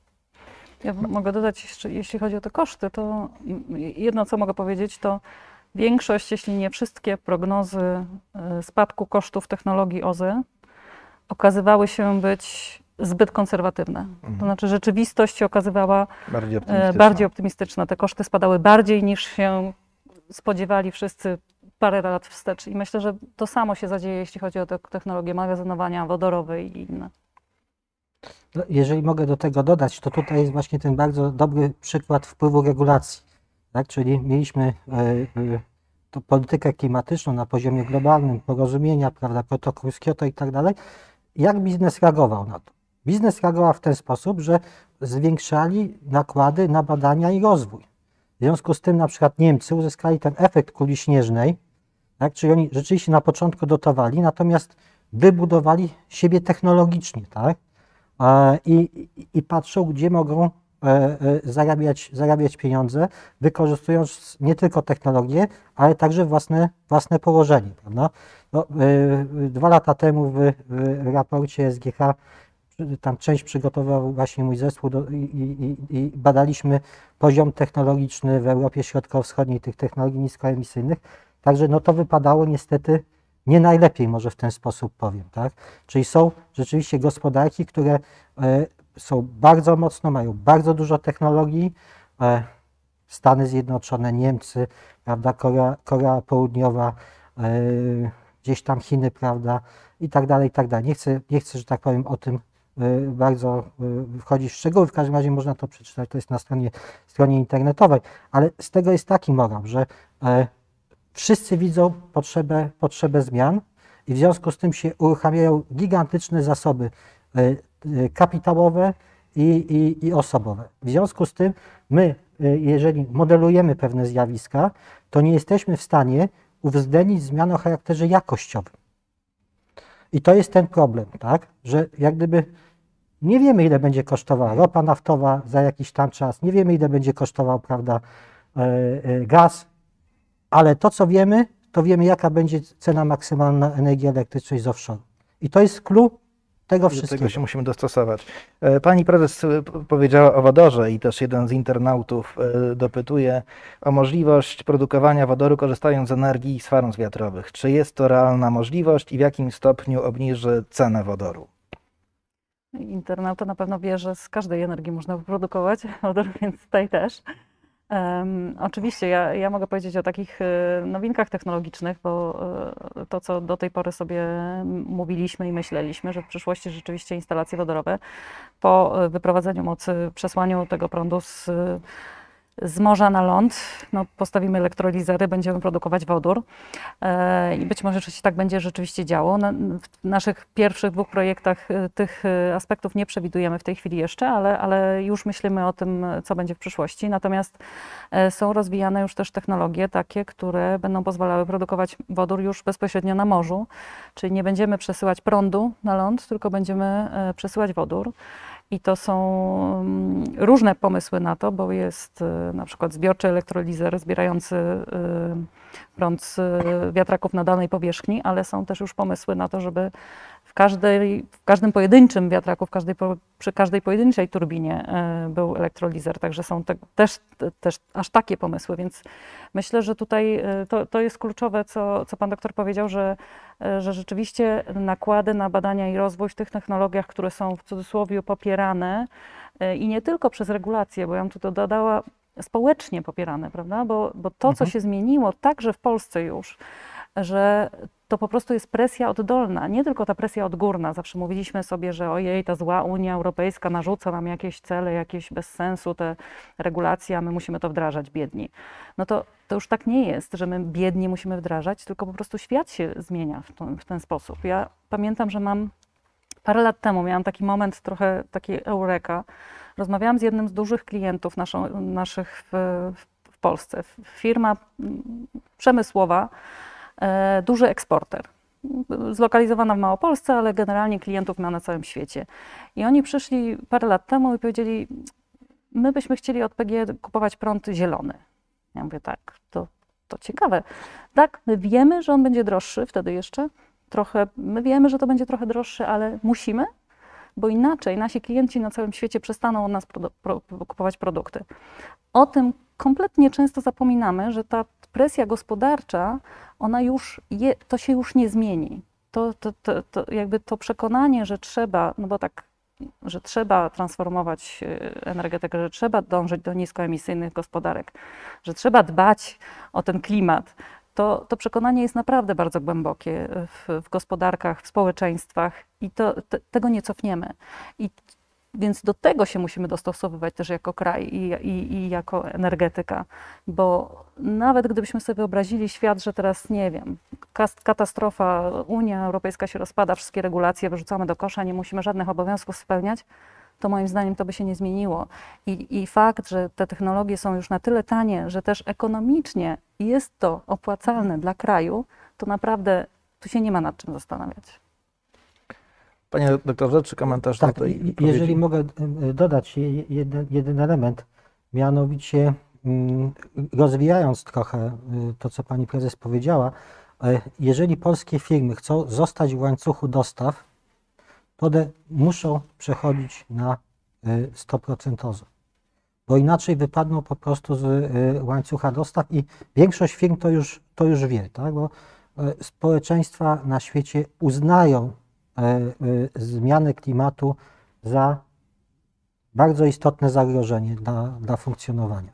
Ja mogę dodać jeszcze, jeśli chodzi o te koszty, to jedno, co mogę powiedzieć, to większość, jeśli nie wszystkie prognozy spadku kosztów technologii O Z E okazywały się być zbyt konserwatywne. To znaczy rzeczywistość się okazywała Bardziej optymistyczna. bardziej optymistyczna. Te koszty spadały bardziej niż się spodziewali wszyscy parę lat wstecz. I myślę, że to samo się zadzieje, jeśli chodzi o te technologie magazynowania wodorowe i inne. No, jeżeli mogę do tego dodać, to tutaj jest właśnie ten bardzo dobry przykład wpływu regulacji. Tak? Czyli mieliśmy y, y, to politykę klimatyczną na poziomie globalnym, porozumienia, prawda, protokół z Kioto i tak dalej. Jak biznes reagował na to? Biznes reagował w ten sposób, że zwiększali nakłady na badania i rozwój. W związku z tym na przykład Niemcy uzyskali ten efekt kuli śnieżnej, tak? Czyli oni rzeczywiście na początku dotowali, natomiast wybudowali siebie technologicznie, tak? I, i, i patrzą, gdzie mogą zarabiać, zarabiać pieniądze, wykorzystując nie tylko technologię, ale także własne, własne położenie, prawda? No, dwa lata temu w, w raporcie S G H tam część przygotował właśnie mój zespół do, i, i, i badaliśmy poziom technologiczny w Europie Środkowo-Wschodniej tych technologii niskoemisyjnych. Także no to wypadało niestety nie najlepiej, może w ten sposób powiem, tak? Czyli są rzeczywiście gospodarki, które e, są bardzo mocno, mają bardzo dużo technologii, e, Stany Zjednoczone, Niemcy, prawda, Korea, Korea Południowa, e, gdzieś tam Chiny, prawda, i tak dalej, i tak dalej. Nie chcę, nie chcę, że tak powiem, o tym bardzo wchodzić w szczegóły, w każdym razie można to przeczytać, to jest na stronie, stronie internetowej, ale z tego jest taki morał, że e, wszyscy widzą potrzebę, potrzebę zmian i w związku z tym się uruchamiają gigantyczne zasoby e, e, kapitałowe i, i, i osobowe. W związku z tym my, e, jeżeli modelujemy pewne zjawiska, to nie jesteśmy w stanie uwzględnić zmian o charakterze jakościowym. I to jest ten problem, tak, że jak gdyby nie wiemy, ile będzie kosztowała ropa naftowa za jakiś tam czas, nie wiemy, ile będzie kosztował, prawda, e, e, gaz, ale to, co wiemy, to wiemy, jaka będzie cena maksymalna energii elektrycznej z offshore. I to jest clue tego wszystkiego. Do tego się musimy dostosować. Pani prezes powiedziała o wodorze i też jeden z internautów dopytuje o możliwość produkowania wodoru korzystając z energii z farm wiatrowych. Czy jest to realna możliwość i w jakim stopniu obniży cenę wodoru? Internauta na pewno wie, że z każdej energii można wyprodukować wodór, więc tutaj też. Um, oczywiście ja, ja mogę powiedzieć o takich y, nowinkach technologicznych, bo y, to, co do tej pory sobie mówiliśmy i myśleliśmy, że w przyszłości rzeczywiście instalacje wodorowe po y, wyprowadzeniu mocy, przesłaniu tego prądu z, z morza na ląd, no, postawimy elektrolizery, będziemy produkować wodór e, i być może się tak będzie rzeczywiście działo. Na, w naszych pierwszych dwóch projektach e, tych e, aspektów nie przewidujemy w tej chwili jeszcze, ale, ale już myślimy o tym, co będzie w przyszłości. Natomiast e, są rozwijane już też technologie takie, które będą pozwalały produkować wodór już bezpośrednio na morzu, czyli nie będziemy przesyłać prądu na ląd, tylko będziemy e, przesyłać wodór. I to są różne pomysły na to, bo jest na przykład zbiorczy elektrolizer zbierający prąd z wiatraków na danej powierzchni, ale są też już pomysły na to, żeby w, każdej, w każdym pojedynczym wiatraku, w każdej, przy każdej pojedynczej turbinie był elektrolizer. Także są te, też, też aż takie pomysły, więc myślę, że tutaj to, to jest kluczowe, co, co pan doktor powiedział, że, że rzeczywiście nakłady na badania i rozwój w tych technologiach, które są w cudzysłowie popierane i nie tylko przez regulacje, bo ja bym tu dodała społecznie popierane, prawda? Bo, bo to, co się zmieniło także w Polsce już, że to po prostu jest presja oddolna, nie tylko ta presja odgórna. Zawsze mówiliśmy sobie, że ojej, ta zła Unia Europejska narzuca nam jakieś cele, jakieś bez sensu te regulacje, a my musimy to wdrażać, biedni. No to, to już tak nie jest, że my biedni musimy wdrażać, tylko po prostu świat się zmienia w ten, w ten sposób. Ja pamiętam, że mam parę lat temu, miałam taki moment trochę takiej eureka. Rozmawiałam z jednym z dużych klientów naszą, naszych w, w Polsce. Firma przemysłowa, e, duży eksporter. Zlokalizowana w Małopolsce, ale generalnie klientów ma na całym świecie. I oni przyszli parę lat temu i powiedzieli, my byśmy chcieli od P G E kupować prąd zielony. Ja mówię, tak, to, to ciekawe. Tak, my wiemy, że on będzie droższy wtedy jeszcze. Trochę, my wiemy, że to będzie trochę droższy, ale musimy, bo inaczej nasi klienci na całym świecie przestaną od nas produ pro kupować produkty. O tym kompletnie często zapominamy, że ta presja gospodarcza, ona już je, to się już nie zmieni. To, to, to, to jakby to przekonanie, że trzeba, no bo tak, że trzeba transformować energetykę, że trzeba dążyć do niskoemisyjnych gospodarek, że trzeba dbać o ten klimat, To, to przekonanie jest naprawdę bardzo głębokie w, w gospodarkach, w społeczeństwach i to, te, tego nie cofniemy. I, więc do tego się musimy dostosowywać też jako kraj i, i, i jako energetyka, bo nawet gdybyśmy sobie wyobrazili świat, że teraz, nie wiem, katastrofa, Unia Europejska się rozpada, wszystkie regulacje wyrzucamy do kosza, nie musimy żadnych obowiązków spełniać, to moim zdaniem to by się nie zmieniło. I, I fakt, że te technologie są już na tyle tanie, że też ekonomicznie jest to opłacalne dla kraju, to naprawdę tu się nie ma nad czym zastanawiać. Panie doktorze, czy komentarz tak, do tej jeżeli wypowiedzi? mogę dodać jeden, jeden element, mianowicie rozwijając trochę to, co pani prezes powiedziała, jeżeli polskie firmy chcą zostać w łańcuchu dostaw, to one muszą przechodzić na sto procent O Z E, bo inaczej wypadną po prostu z łańcucha dostaw i większość firm to już, to już wie, tak? Bo społeczeństwa na świecie uznają zmianę klimatu za bardzo istotne zagrożenie dla, dla funkcjonowania.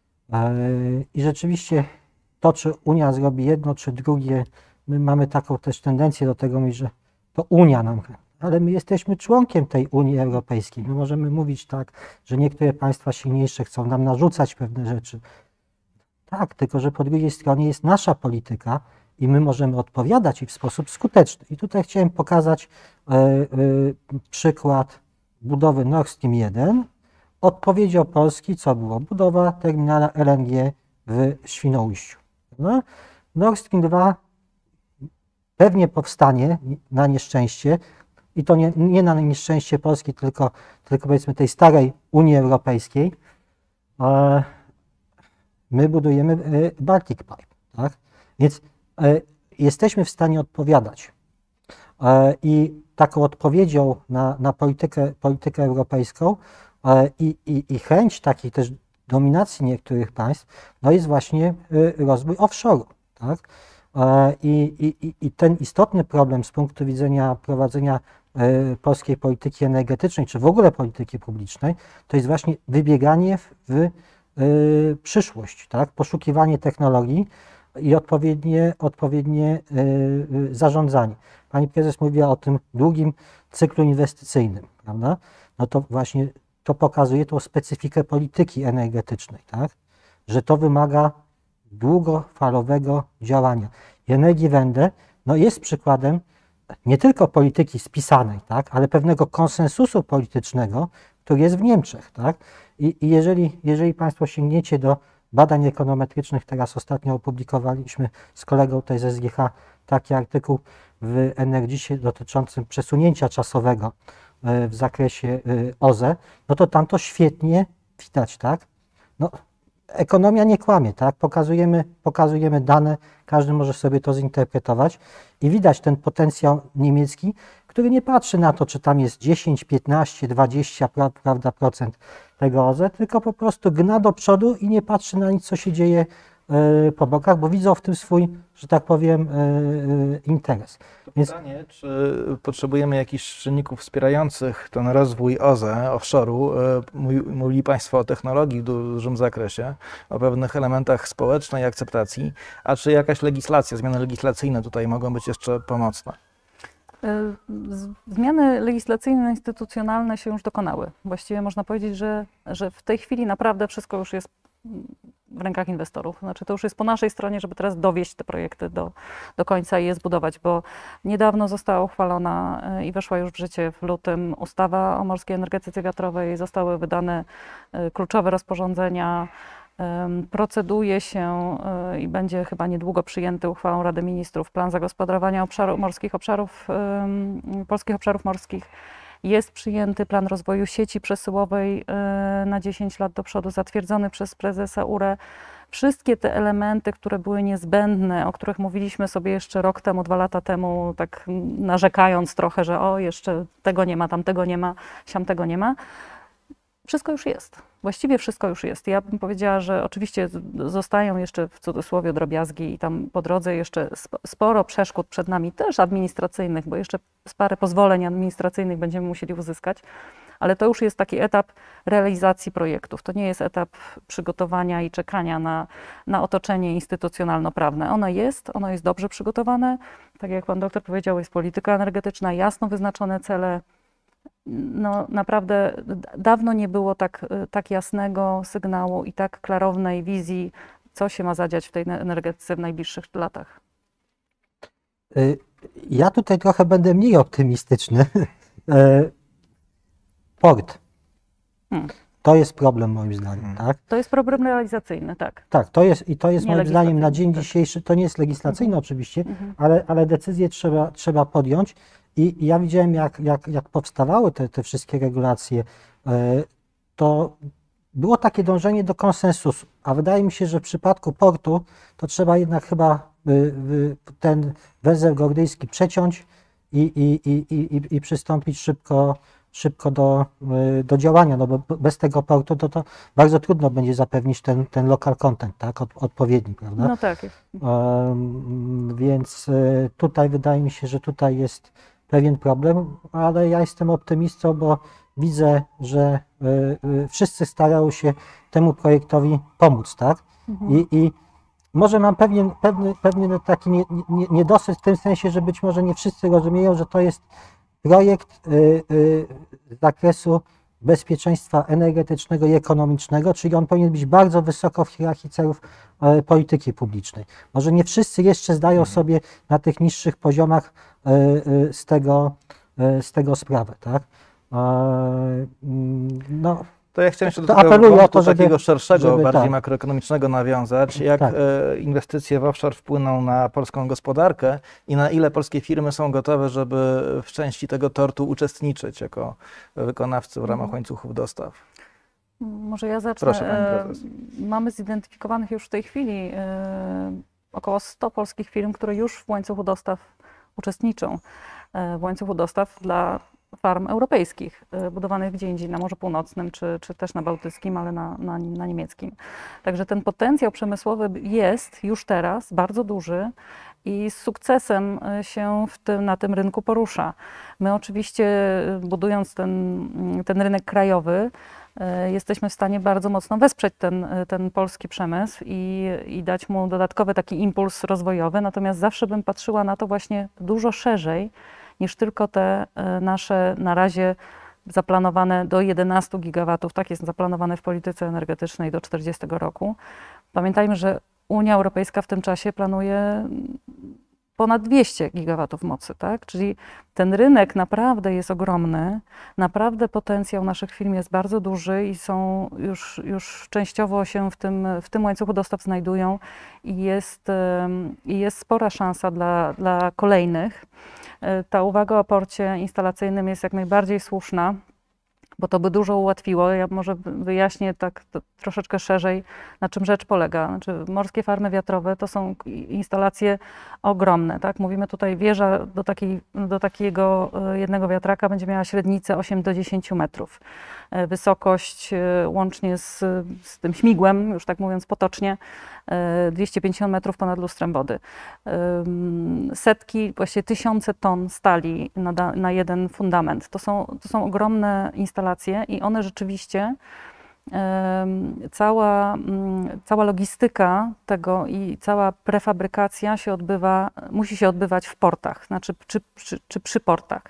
I rzeczywiście to, czy Unia zrobi jedno, czy drugie, my mamy taką też tendencję do tego mówić, że to Unia nam, ale my jesteśmy członkiem tej Unii Europejskiej. My możemy mówić tak, że niektóre państwa silniejsze chcą nam narzucać pewne rzeczy. Tak, tylko że po drugiej stronie jest nasza polityka i my możemy odpowiadać i w sposób skuteczny. I tutaj chciałem pokazać y, y, przykład budowy Nord Stream jeden. Odpowiedzią Polski co było? Budowa terminala L N G w Świnoujściu. No, Nord Stream dwa pewnie powstanie na nieszczęście, i to nie, nie na nieszczęście Polski, tylko, tylko powiedzmy tej starej Unii Europejskiej. E, my budujemy Baltic Pipe, tak? Więc e, jesteśmy w stanie odpowiadać. E, I taką odpowiedzią na, na politykę, politykę europejską e, i, i, i chęć takiej też dominacji niektórych państw, no jest właśnie e, rozwój offshore'u, tak? E, i, i, I ten istotny problem z punktu widzenia prowadzenia polskiej polityki energetycznej, czy w ogóle polityki publicznej, to jest właśnie wybieganie w, w y, przyszłość, tak? Poszukiwanie technologii i odpowiednie, odpowiednie y, y, zarządzanie. Pani prezes mówiła o tym długim cyklu inwestycyjnym, prawda? No to właśnie to pokazuje tą specyfikę polityki energetycznej, tak? że to wymaga długofalowego działania. I Energiewende no jest przykładem nie tylko polityki spisanej, tak, ale pewnego konsensusu politycznego, który jest w Niemczech. Tak? I, i jeżeli, jeżeli Państwo sięgniecie do badań ekonometrycznych, teraz ostatnio opublikowaliśmy z kolegą tutaj z S G H taki artykuł w Energisie dotyczącym przesunięcia czasowego w zakresie O Z E, no to tam to świetnie widać, tak? No, ekonomia nie kłamie, tak? Pokazujemy, pokazujemy dane, każdy może sobie to zinterpretować i widać ten potencjał niemiecki, który nie patrzy na to, czy tam jest dziesięć, piętnaście, dwadzieścia prawda, procent tego O Z E, tylko po prostu gna do przodu i nie patrzy na nic, co się dzieje y, po bokach, bo widzą w tym swój, że tak powiem, y, y, interes. Więc... Pytanie, czy potrzebujemy jakichś czynników wspierających ten rozwój O Z E, offshore'u? Mówili Państwo o technologii w dużym zakresie, o pewnych elementach społecznej akceptacji, a czy jakaś legislacja, zmiany legislacyjne tutaj mogą być jeszcze pomocne? Zmiany legislacyjne, instytucjonalne się już dokonały. Właściwie można powiedzieć, że, że w tej chwili naprawdę wszystko już jest w rękach inwestorów. Znaczy to już jest po naszej stronie, żeby teraz dowieść te projekty do, do końca i je zbudować, bo niedawno została uchwalona i weszła już w życie w lutym ustawa o morskiej energetyce wiatrowej, zostały wydane kluczowe rozporządzenia. Proceduje się i będzie chyba niedługo przyjęty uchwałą Rady Ministrów plan zagospodarowania obszaru, morskich obszarów, polskich obszarów morskich. Jest przyjęty plan rozwoju sieci przesyłowej na dziesięć lat do przodu, zatwierdzony przez prezesa U R E. Wszystkie te elementy, które były niezbędne, o których mówiliśmy sobie jeszcze rok temu, dwa lata temu, tak narzekając trochę, że o, jeszcze tego nie ma, tamtego nie ma, siamtego nie ma. Wszystko już jest. Właściwie wszystko już jest. Ja bym powiedziała, że oczywiście zostają jeszcze w cudzysłowie drobiazgi i tam po drodze jeszcze sporo przeszkód przed nami, też administracyjnych, bo jeszcze parę pozwoleń administracyjnych będziemy musieli uzyskać, ale to już jest taki etap realizacji projektów. To nie jest etap przygotowania i czekania na, na otoczenie instytucjonalno-prawne. Ono jest, ono jest dobrze przygotowane. Tak jak pan doktor powiedział, jest polityka energetyczna, jasno wyznaczone cele. No naprawdę dawno nie było tak, tak jasnego sygnału i tak klarownej wizji, co się ma zadziać w tej energetyce w najbliższych latach. Ja tutaj trochę będę mniej optymistyczny. Port. Hmm. To jest problem moim zdaniem, hmm. tak? To jest problem realizacyjny, tak. Tak, to jest i to jest nie moim zdaniem na dzień tak. dzisiejszy, to nie jest legislacyjne hmm. oczywiście, hmm. ale, ale decyzję trzeba, trzeba podjąć. I ja widziałem, jak, jak, jak powstawały te, te wszystkie regulacje, to było takie dążenie do konsensusu, a wydaje mi się, że w przypadku portu to trzeba jednak chyba ten węzeł gordyjski przeciąć i, i, i, i, i przystąpić szybko, szybko do, do działania, no bo bez tego portu to, to bardzo trudno będzie zapewnić ten, ten local content, tak, Od, odpowiedni, prawda? No tak. Um, więc tutaj wydaje mi się, że tutaj jest pewien problem, ale ja jestem optymistą, bo widzę, że y, y, wszyscy starają się temu projektowi pomóc, tak? Mhm. I, I może mam pewien, pewny, pewny taki nie, nie, niedosyt w tym sensie, że być może nie wszyscy rozumieją, że to jest projekt y, y, z zakresu bezpieczeństwa energetycznego i ekonomicznego, czyli on powinien być bardzo wysoko w hierarchii celów y, polityki publicznej. Może nie wszyscy jeszcze zdają mhm. sobie na tych niższych poziomach z tego, z tego sprawę, tak? No, to ja chciałem jeszcze do to tego apeluję o to, żeby, takiego szerszego, żeby, bardziej tak. makroekonomicznego nawiązać. Jak tak. inwestycje w offshore wpłyną na polską gospodarkę i na ile polskie firmy są gotowe, żeby w części tego tortu uczestniczyć jako wykonawcy w ramach łańcuchów dostaw? Może ja zacznę. Proszę, pani prezes. Mamy zidentyfikowanych już w tej chwili około sto polskich firm, które już w łańcuchu dostaw uczestniczą, w łańcuchu dostaw dla farm europejskich, budowanych gdzie indziej, na Morzu Północnym, czy, czy też na Bałtyckim, ale na, na, na niemieckim. Także ten potencjał przemysłowy jest już teraz bardzo duży i z sukcesem się w tym, na tym rynku porusza. My oczywiście, budując ten, ten rynek krajowy, jesteśmy w stanie bardzo mocno wesprzeć ten, ten polski przemysł i, i dać mu dodatkowy taki impuls rozwojowy, natomiast zawsze bym patrzyła na to właśnie dużo szerzej niż tylko te nasze na razie zaplanowane do jedenastu gigawatów, tak jest zaplanowane w polityce energetycznej do czterdziestego roku. Pamiętajmy, że Unia Europejska w tym czasie planuje ponad dwieście gigawatów mocy, tak? Czyli ten rynek naprawdę jest ogromny, naprawdę potencjał naszych firm jest bardzo duży i są już, już częściowo się w tym, w tym łańcuchu dostaw znajdują i jest, i jest spora szansa dla, dla kolejnych. Ta uwaga o porcie instalacyjnym jest jak najbardziej słuszna, bo to by dużo ułatwiło. Ja może wyjaśnię tak troszeczkę szerzej, na czym rzecz polega. Znaczy, morskie farmy wiatrowe to są instalacje ogromne. Tak? Mówimy tutaj, wieża do, takiej, do takiego jednego wiatraka będzie miała średnicę osiem do dziesięciu metrów. Wysokość łącznie z, z tym śmigłem, już tak mówiąc potocznie, dwieście pięćdziesiąt metrów ponad lustrem wody. Setki, właściwie tysiące ton stali na, na jeden fundament. To są, to są ogromne instalacje i one rzeczywiście, cała, cała logistyka tego i cała prefabrykacja się odbywa, musi się odbywać w portach, znaczy czy, czy, czy przy portach.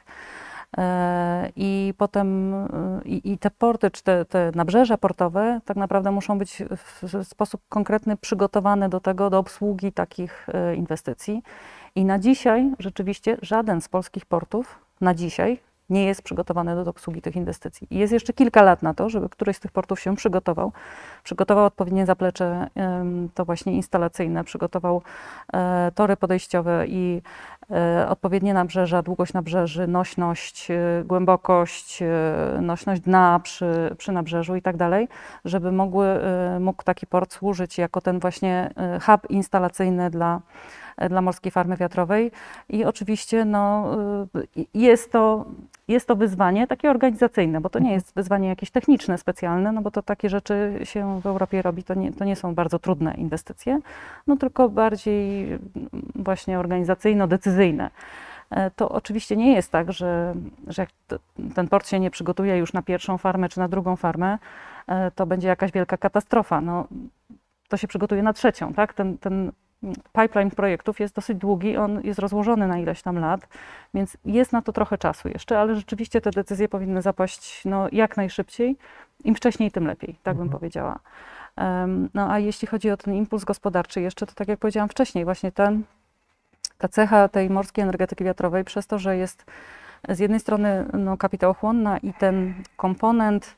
I potem i, i te porty, czy te, te nabrzeża portowe tak naprawdę muszą być w sposób konkretny przygotowane do tego, do obsługi takich inwestycji. I na dzisiaj rzeczywiście żaden z polskich portów na dzisiaj nie jest przygotowany do obsługi tych inwestycji. I jest jeszcze kilka lat na to, żeby któryś z tych portów się przygotował. Przygotował odpowiednie zaplecze, to właśnie instalacyjne, przygotował tory podejściowe i odpowiednie nabrzeża, długość nabrzeży, nośność, głębokość, nośność dna przy, przy nabrzeżu i tak dalej, żeby mogły, mógł taki port służyć jako ten właśnie hub instalacyjny dla dla morskiej farmy wiatrowej i oczywiście no, jest, to, jest to wyzwanie takie organizacyjne, bo to nie jest wyzwanie jakieś techniczne, specjalne, no bo to takie rzeczy się w Europie robi, to nie, to nie są bardzo trudne inwestycje, no tylko bardziej właśnie organizacyjno-decyzyjne. To oczywiście nie jest tak, że, że jak ten port się nie przygotuje już na pierwszą farmę czy na drugą farmę, to będzie jakaś wielka katastrofa. No, to się przygotuje na trzecią, tak? Ten, ten pipeline projektów jest dosyć długi, on jest rozłożony na ileś tam lat, więc jest na to trochę czasu jeszcze, ale rzeczywiście te decyzje powinny zapaść no, jak najszybciej. Im wcześniej, tym lepiej, tak bym powiedziała. Um, no a jeśli chodzi o ten impuls gospodarczy jeszcze, to tak jak powiedziałam wcześniej, właśnie ten, ta cecha tej morskiej energetyki wiatrowej, przez to, że jest z jednej strony no, kapitałochłonna i ten komponent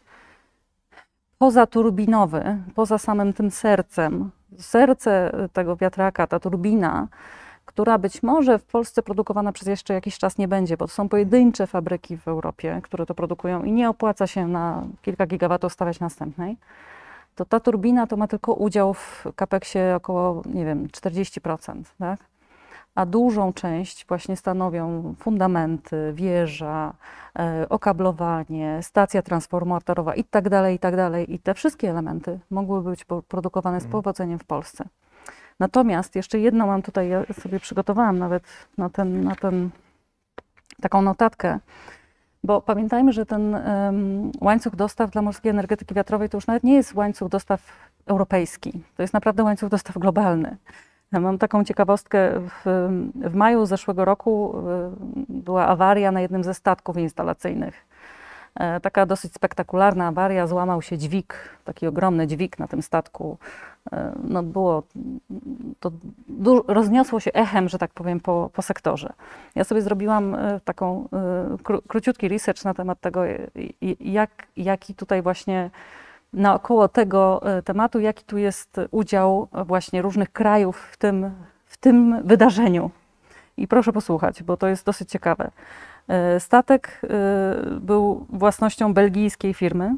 pozaturbinowy, poza samym tym sercem, serce tego wiatraka, ta turbina, która być może w Polsce produkowana przez jeszcze jakiś czas nie będzie, bo to są pojedyncze fabryki w Europie, które to produkują i nie opłaca się na kilka gigawatów stawiać następnej, to ta turbina to ma tylko udział w kapeksie około, nie wiem, czterdzieści procent, tak? A dużą część właśnie stanowią fundamenty, wieża, e, okablowanie, stacja transformatorowa i tak dalej, i tak dalej. I te wszystkie elementy mogłyby być produkowane z powodzeniem w Polsce. Natomiast jeszcze jedno mam tutaj, ja sobie przygotowałam nawet na ten, na ten, taką notatkę, bo pamiętajmy, że ten um, łańcuch dostaw dla morskiej energetyki wiatrowej to już nawet nie jest łańcuch dostaw europejski, to jest naprawdę łańcuch dostaw globalny. Mam taką ciekawostkę. W, w maju zeszłego roku była awaria na jednym ze statków instalacyjnych. Taka dosyć spektakularna awaria, złamał się dźwig, taki ogromny dźwig na tym statku. No było, to rozniosło się echem, że tak powiem, po, po sektorze. Ja sobie zrobiłam taką kró, króciutki research na temat tego, jak, jaki tutaj właśnie naokoło tego tematu, jaki tu jest udział właśnie różnych krajów w tym, w tym wydarzeniu. I proszę posłuchać, bo to jest dosyć ciekawe. Statek był własnością belgijskiej firmy,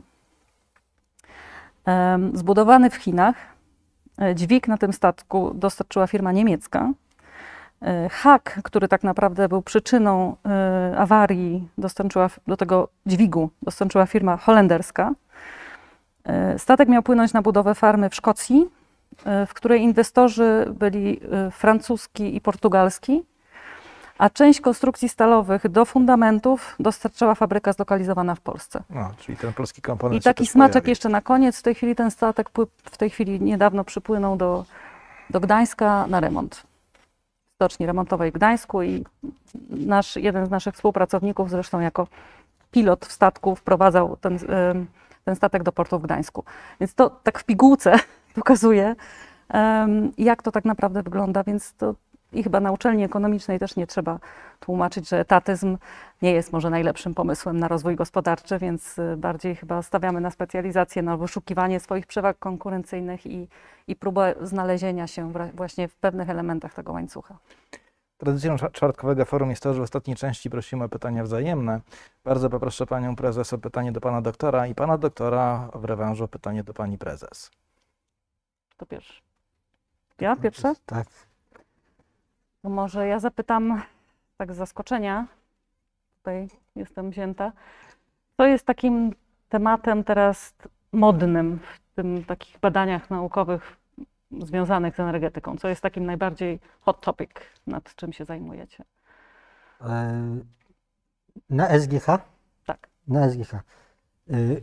zbudowany w Chinach. Dźwig na tym statku dostarczyła firma niemiecka. Hak, który tak naprawdę był przyczyną awarii, dostarczyła do tego dźwigu, dostarczyła firma holenderska. Statek miał płynąć na budowę farmy w Szkocji, w której inwestorzy byli francuski i portugalski, a część konstrukcji stalowych do fundamentów dostarczała fabryka zlokalizowana w Polsce. No, czyli ten polski komponent. I taki smaczek pojawi. Jeszcze na koniec. W tej chwili ten statek w tej chwili niedawno przypłynął do, do Gdańska na remont. W stoczni remontowej w Gdańsku i nasz, jeden z naszych współpracowników, zresztą jako pilot w statku, wprowadzał ten, ten statek do portu w Gdańsku. Więc to tak w pigułce pokazuje, Em, Jak to tak naprawdę wygląda, więc to i chyba na uczelni ekonomicznej też nie trzeba tłumaczyć, że etatyzm nie jest może najlepszym pomysłem na rozwój gospodarczy, więc y, bardziej chyba stawiamy na specjalizację, na wyszukiwanie swoich przewag konkurencyjnych i, i próbę znalezienia się wra- właśnie w pewnych elementach tego łańcucha. Tradycją czwa- czwartkowego forum jest to, że w ostatniej części prosimy o pytania wzajemne. Bardzo poproszę panią prezes o pytanie do pana doktora i pana doktora w rewanżu o pytanie do pani prezes. To pierwszy. Ja pierwsza? Tak. To może ja zapytam tak z zaskoczenia, tutaj jestem wzięta, co jest takim tematem teraz modnym w tym takich badaniach naukowych związanych z energetyką? Co jest takim najbardziej hot topic, nad czym się zajmujecie? E, Na S G H? Tak. Na S G H. Y,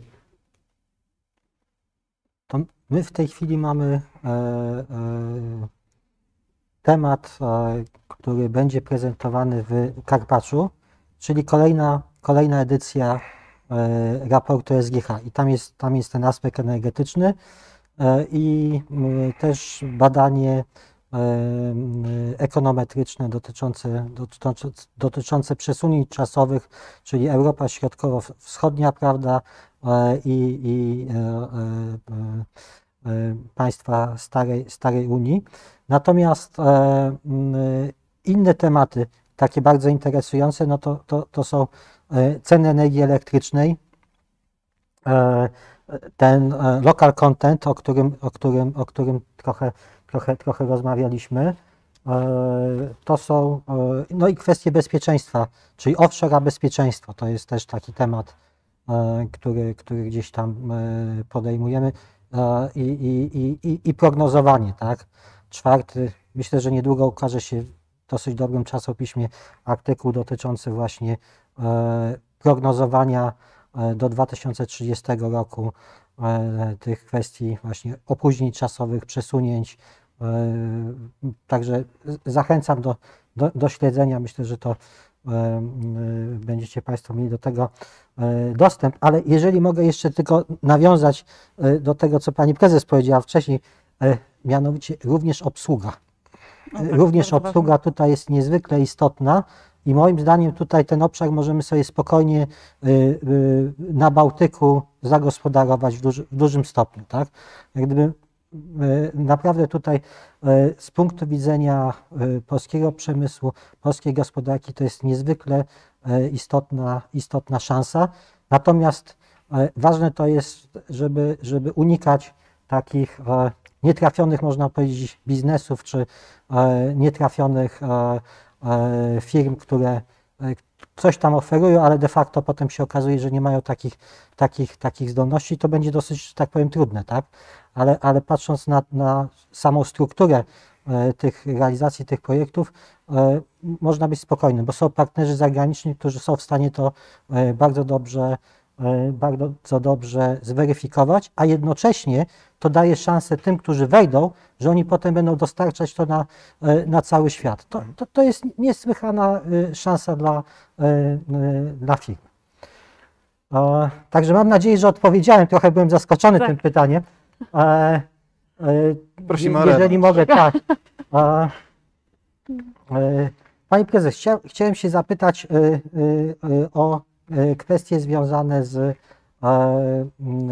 To my w tej chwili mamy e, e, temat, e, który będzie prezentowany w Karpaczu, czyli kolejna, kolejna edycja e, raportu S G H. I tam jest, tam jest ten aspekt energetyczny e, i m, też badanie e, m, ekonometryczne dotyczące, dotyczące, dotyczące przesunięć czasowych, czyli Europa Środkowo-Wschodnia, prawda, e, i, i e, e, e, państwa starej, starej Unii. Natomiast e, m, inne tematy, takie bardzo interesujące, no to, to, to są e, ceny energii elektrycznej, e, ten e, local content, o którym, o którym, o którym trochę, trochę, trochę rozmawialiśmy. E, To są, e, no i kwestie bezpieczeństwa, czyli offshore a bezpieczeństwo. To jest też taki temat, e, który, który gdzieś tam e, podejmujemy. E, I, i, i, i- i prognozowanie, tak? Czwarty, myślę, że niedługo ukaże się w dosyć dobrym czasopiśmie artykuł dotyczący właśnie e, prognozowania e, do dwa tysiące trzydziestego roku e, tych kwestii właśnie opóźnień czasowych, przesunięć. E, Także z- zachęcam do, do, do śledzenia. Myślę, że to e, m, będziecie Państwo mieli do tego e, dostęp. Ale jeżeli mogę jeszcze tylko nawiązać e, do tego, co Pani Prezes powiedziała wcześniej, e, mianowicie również obsługa. No tak, Również bardzo obsługa tutaj jest niezwykle istotna i moim zdaniem tutaj ten obszar możemy sobie spokojnie y, y, na Bałtyku zagospodarować w, duży, w dużym stopniu, tak? Jak gdyby y, naprawdę tutaj y, z punktu widzenia y, polskiego przemysłu, polskiej gospodarki to jest niezwykle y, istotna, istotna szansa. Natomiast y, ważne to jest, żeby, żeby unikać takich e, nietrafionych, można powiedzieć, biznesów, czy e, nietrafionych e, e, firm, które e, coś tam oferują, ale de facto potem się okazuje, że nie mają takich, takich, takich zdolności, to będzie dosyć, że tak powiem, trudne, tak? Ale, ale patrząc na, na samą strukturę e, tych realizacji tych projektów, e, można być spokojnym, bo są partnerzy zagraniczni, którzy są w stanie to e, bardzo dobrze e, bardzo dobrze zweryfikować, a jednocześnie to daje szansę tym, którzy wejdą, że oni potem będą dostarczać to na, e, na cały świat. To, to, to jest niesłychana e, szansa dla, e, e, dla firm. E, Także mam nadzieję, że odpowiedziałem. Trochę byłem zaskoczony Tak. tym pytaniem. E, e, Prosimy o Jeżeli rewanż. mogę, tak. E, e, Pani Prezes, chcia, chciałem się zapytać e, e, e, o e, kwestie związane z e, e,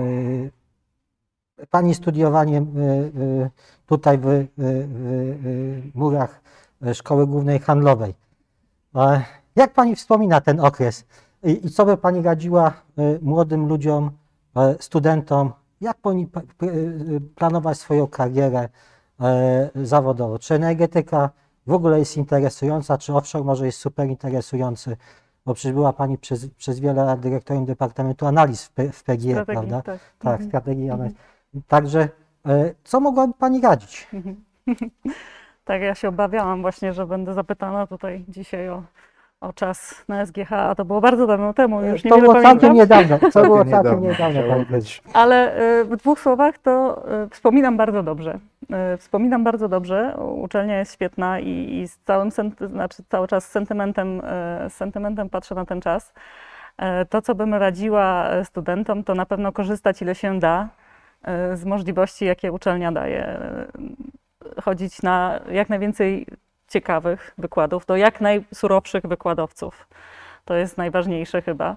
Pani studiowaniem e, e, tutaj w, w, w murach Szkoły Głównej Handlowej. E, Jak Pani wspomina ten okres i, i co by Pani radziła e, młodym ludziom, e, studentom, jak powinni pa- p- e, planować swoją karierę e, zawodową? Czy energetyka w ogóle jest interesująca, czy offshore może jest super interesujący? Bo przecież była Pani przez, przez wiele lat dyrektorem Departamentu Analiz w, P- w P G E, Strategii, prawda? tak. Tak, Mhm. strategii analiz. Także e, co mogłaby Pani radzić? Mhm. Tak, ja się obawiałam właśnie, że będę zapytana tutaj dzisiaj o, o czas na S G H, a to było bardzo dawno temu, już To niewiele było całkiem pamiętam. niedawno. To Całkiem było całkiem niedawno, niedawno. chciało Pani być. Ale y, w dwóch słowach to y, wspominam bardzo dobrze. Y, Wspominam bardzo dobrze. Uczelnia jest świetna i, i z całym sent- znaczy cały czas z sentymentem, y, z sentymentem patrzę na ten czas. Y, To, co bym radziła studentom, to na pewno korzystać ile się da y, z możliwości, jakie uczelnia daje. chodzić na jak najwięcej ciekawych wykładów, do jak najsurowszych wykładowców. To jest najważniejsze chyba.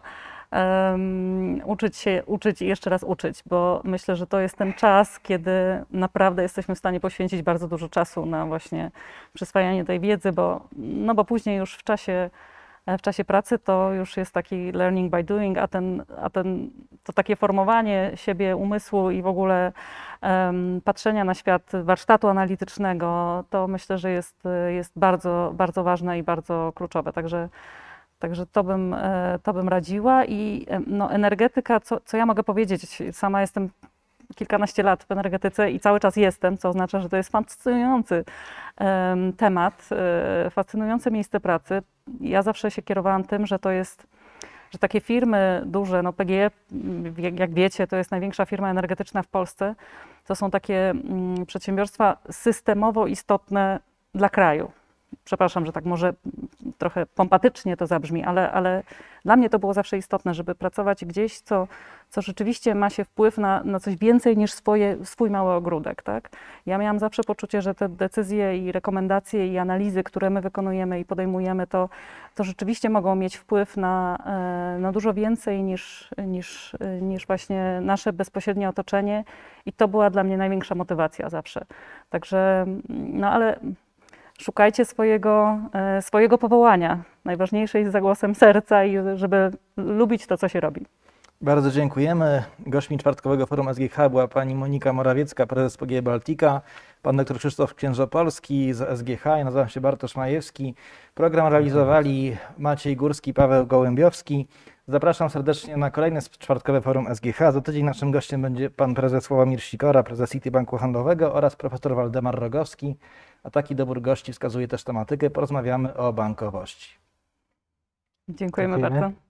Um, uczyć się, uczyć i jeszcze raz uczyć, bo myślę, że to jest ten czas, kiedy naprawdę jesteśmy w stanie poświęcić bardzo dużo czasu na właśnie przyswajanie tej wiedzy, bo, no bo później już w czasie, w czasie pracy to już jest taki learning by doing, a, ten, a ten, to takie formowanie siebie, umysłu i w ogóle um, patrzenia na świat warsztatu analitycznego, to myślę, że jest, jest bardzo, bardzo ważne i bardzo kluczowe. Także Także to bym, to bym radziła i no, energetyka, co, co ja mogę powiedzieć, sama jestem kilkanaście lat w energetyce i cały czas jestem, co oznacza, że to jest fascynujący um, temat, um, fascynujące miejsce pracy. Ja zawsze się kierowałam tym, że to jest, że takie firmy duże, no P G E, jak, jak wiecie, to jest największa firma energetyczna w Polsce, to są takie um, przedsiębiorstwa systemowo istotne dla kraju. Przepraszam, że tak może trochę pompatycznie to zabrzmi, ale, ale dla mnie to było zawsze istotne, żeby pracować gdzieś, co, co rzeczywiście ma się wpływ na, na coś więcej niż swoje, swój mały ogródek. Tak? Ja miałam zawsze poczucie, że te decyzje i rekomendacje i analizy, które my wykonujemy i podejmujemy, to, to rzeczywiście mogą mieć wpływ na, na dużo więcej niż, niż, niż właśnie nasze bezpośrednie otoczenie i to była dla mnie największa motywacja zawsze. Także, no ale szukajcie swojego, swojego powołania. Najważniejsze jest za głosem serca i żeby lubić to, co się robi. Bardzo dziękujemy. Gośćmi czwartkowego Forum S G H była pani Monika Morawiecka, prezes P G E Baltica, pan dr Krzysztof Księżopolski z S G H. Ja nazywam się Bartosz Majewski. Program realizowali Maciej Górski, Paweł Gołębiowski. Zapraszam serdecznie na kolejne czwartkowe Forum S G H. Za tydzień naszym gościem będzie pan prezes Sławomir Sikora, prezes City Banku Handlowego oraz profesor Waldemar Rogowski. A taki dobór gości wskazuje też tematykę. Porozmawiamy o bankowości. Dziękujemy, Dziękujemy. bardzo.